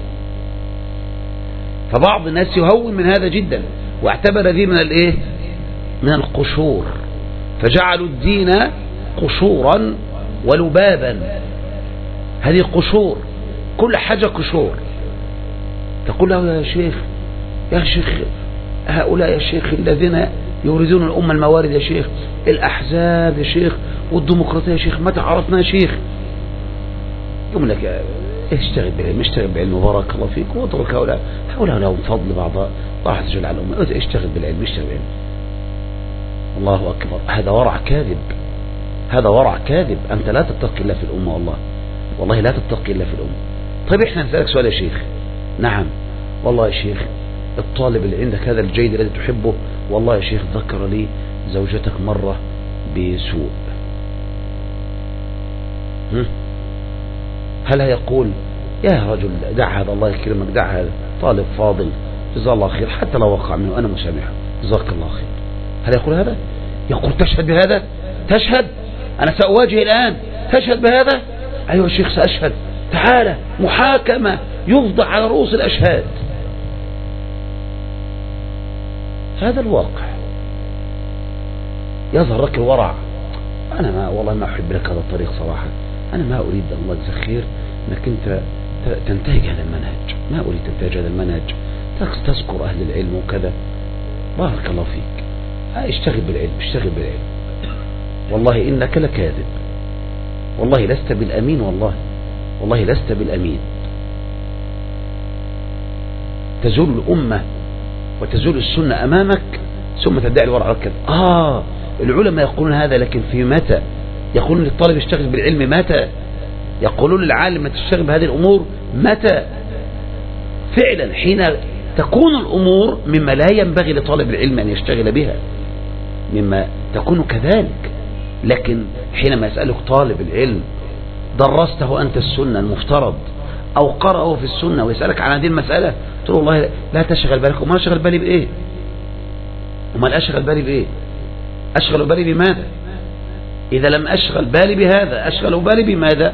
فبعض الناس يهون من هذا جدا واعتبر ذي من الايه، من القشور، فجعلوا الدين قشورا ولبابا. هذه قشور، كل حاجة قشور. تقول له يا شيخ يا شيخ هؤلاء يا شيخ الذين يريدون الأمة الموارد يا شيخ، الأحزاب يا شيخ والديمقراطية يا شيخ، متى عرفنا يا شيخ؟ يقول لك اشتغل بالعلم، اشتغل بالعلم بارك الله فيك، واترك هؤلاء هؤلاء لهم فضل بعض الله عز وجل على الأمة، اشتغل بالعلم اشتغل بالعلم. الله أكبر، هذا ورع كاذب، هذا ورع كاذب. أنت لا تتقي الله في الأمة، والله والله لا تتقي الله في الأمة. طيب احنا نسألك سؤال يا شيخ. نعم والله يا شيخ الطالب اللي عندك هذا الجيد الذي تحبه، والله يا شيخ ذكر لي زوجتك مرة بسوء، هل هيقول يا رجل دع هذا الله يكرمك، دع هذا طالب فاضل جزاه الله خير، حتى لو وقع منه أنا مسامحه جزاك الله خير، هل يقول هذا؟ يقول تشهد بهذا؟ تشهد؟ أنا سأواجه الآن، تشهد بهذا؟ أيها الشيخ سأشهد، تعالى محاكمة يفضح على رؤوس الأشهاد. هذا الواقع. يظهر لك الورع. أنا ما والله ما أحب لك هذا الطريق صراحة، أنا ما أريد الله يجزاك خير أنك أنت تنتهج هذا المنهج، ما أريد تنتهج هذا المنهج، تذكر أهل العلم وكذا، بارك الله فيك، اشتغل بالعلم اشتغل بالعلم. والله إنك لكاذب، والله لست بالأمين، والله والله لست بالأمين. تزول الأمة وتزول السنة أمامك ثم تدعي الورع والكذب. آه العلماء يقولون هذا، لكن في متى؟ يقولون للطالب اشتغل بالعلم متى؟ يقولون للعالم ما تشتغل بهذه الأمور متى؟ فعلا حين تكون الأمور مما لا ينبغي لطالب العلم أن يشتغل بها، مما تكون كذلك. لكن حينما يسألك طالب العلم درسته أنت السنة المفترض أو قرأه في السنة ويسألك عن هذه المسألة، تقول والله لا تشغل بالك. وما أشغل بالي بإيه؟ وما لا أشغل بالي بإيه؟ أشغل بالي بماذا؟ إذا لم أشغل بالي بهذا أشغل بالي بماذا؟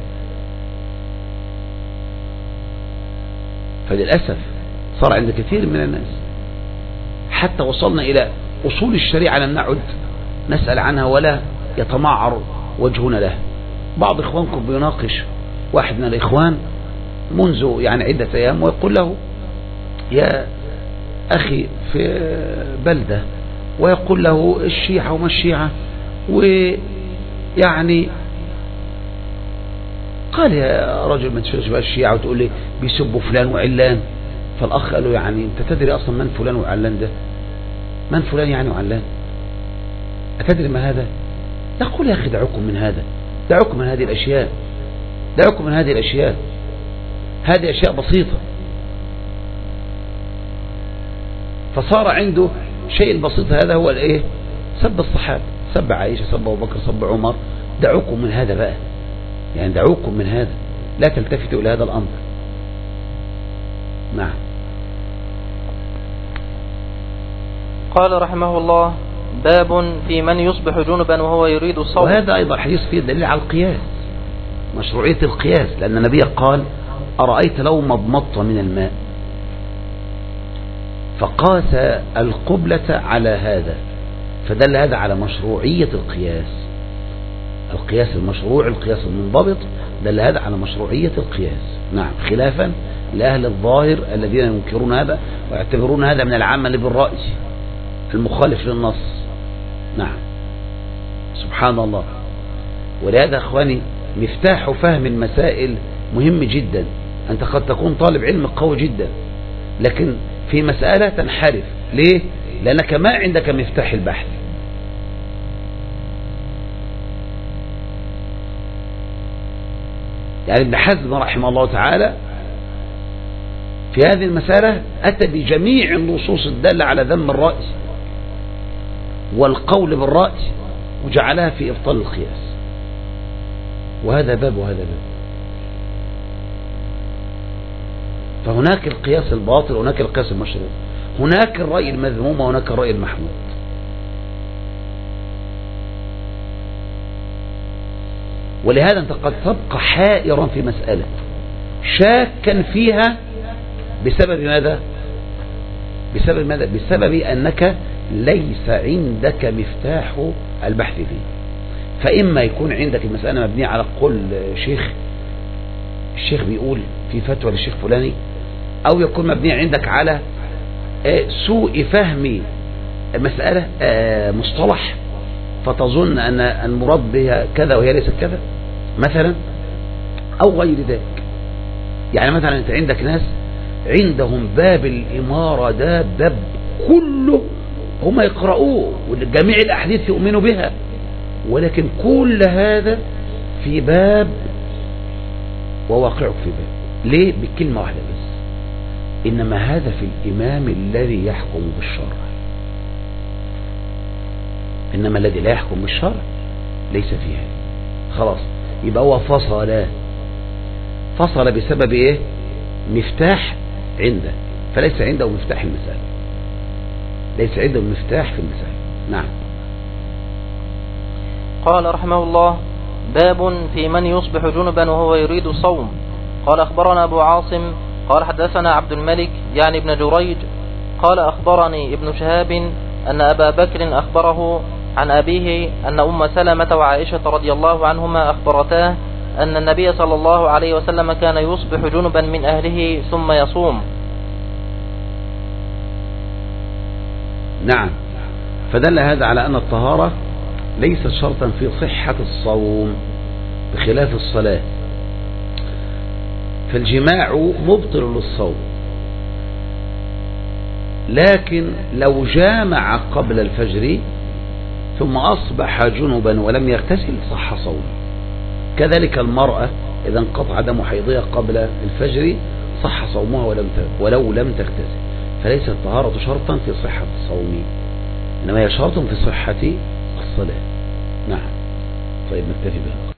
فللأسف صار عند كثير من الناس حتى وصلنا إلى أصول الشريعة لم نعد نسأل عنها ولا يتمعر وجهنا له. بعض إخوانكم بيناقش واحد من الإخوان منذ يعني عدة أيام ويقول له يا أخي في بلدة، ويقول له الشيعة وما الشيعة، ويعني قال يا رجل ما تشغلش بقى الشيعة وتقول لي بيسبوا فلان وعلان. فالأخ قال له يعني أنت تدري أصلا من فلان وعلان ده؟ من فلان يعني وعلان؟ أتدري ما هذا؟ يقول يا أخي دعوكم من هذا، دعوكم من هذه الأشياء، دعوكم من هذه الأشياء، هذه أشياء بسيطة. فصار عنده شيء البسيط هذا هو الايه؟ سب الصحابة، سب عائشة، سب أبو بكر، سب عمر. دعوكم من هذا بقى، يعني دعوكم من هذا، لا تلتفتوا إلى هذا الأمر. نعم. قال رحمه الله: باب في من يصبح جنبا وهو يريد الصوم. وهذا أيضا حديث فيه دليل على القياس، مشروعية القياس، لأن النبي قال: أرأيت لو مضمضت من الماء، فقاس القبلة على هذا، فدل هذا على مشروعية القياس، القياس المشروع، القياس المنضبط، دل هذا على مشروعية القياس. نعم، خلافا لأهل الظاهر الذين ينكرون هذا ويعتبرون هذا من العمل بالرأي المخالف للنص. نعم، سبحان الله. ولهذا أخواني مفتاح فهم المسائل مهم جدا. أنت قد تكون طالب علم قوي جدا، لكن في مسألة تنحرف. ليه؟ لأنك ما عندك مفتاح البحث. يعني ابن حزم رحمه الله تعالى في هذه المسألة أتى بجميع النصوص الدالة على ذم الرأي والقول بالرأي وجعلها في إبطال القياس، وهذا باب وهذا باب. فهناك القياس الباطل وهناك القياس المشروع، هناك الرأي المذموم وهناك الرأي المحمود. ولهذا أنت قد تبقى حائرا في مسألة شاكا فيها بسبب ماذا؟ بسبب ماذا؟ بسبب أنك ليس عندك مفتاح البحث فيه. فإما يكون عندك المسألة مبنية على قول شيخ، الشيخ بيقول في فتوى للشيخ فلاني، أو يكون مبنية عندك على سوء فهم مسألة مصطلح فتظن أن المراد بها كذا وهي ليست كذا مثلا، أو غير ذلك. يعني مثلا أنت عندك ناس عندهم باب الإمارة ده باب كله هم يقرؤوه وجميع الأحاديث يؤمنوا بها، ولكن كل هذا في باب وواقعك في باب. ليه؟ بكلمة واحدة بس، إنما هذا في الإمام الذي يحكم بالشرع، إنما الذي لا يحكم بالشرع ليس فيها. خلاص، يبقى هو فصل فصل بسبب إيه؟ مفتاح عنده، فليس عنده مفتاح المسألة، ليس عنده مفتاح في المسألة. نعم. قال رحمه الله: باب في من يصبح جنبا وهو يريد الصوم. قال أخبرنا أبو عاصم قال حدثنا عبد الملك يعني ابن جريج قال أخبرني ابن شهاب أن أبا بكر أخبره عن أبيه أن أم سلمة وعائشة رضي الله عنهما أخبرتاه أن النبي صلى الله عليه وسلم كان يصبح جنبا من أهله ثم يصوم. نعم. فدل هذا على أن الطهارة ليست شرطا في صحة الصوم بخلاف الصلاة، فالجماع مبطل للصوم، لكن لو جامع قبل الفجر ثم أصبح جنبا ولم يغتسل صح صومه. كذلك المرأة إذا انقطع دم حيضها قبل الفجر صح صومها ولم ولو لم تغتسل. فليست الطهارة شرطا في صحة الصوم، إنما هي شرط في صحة الصلاة. نعم. طيب نكتفي بها.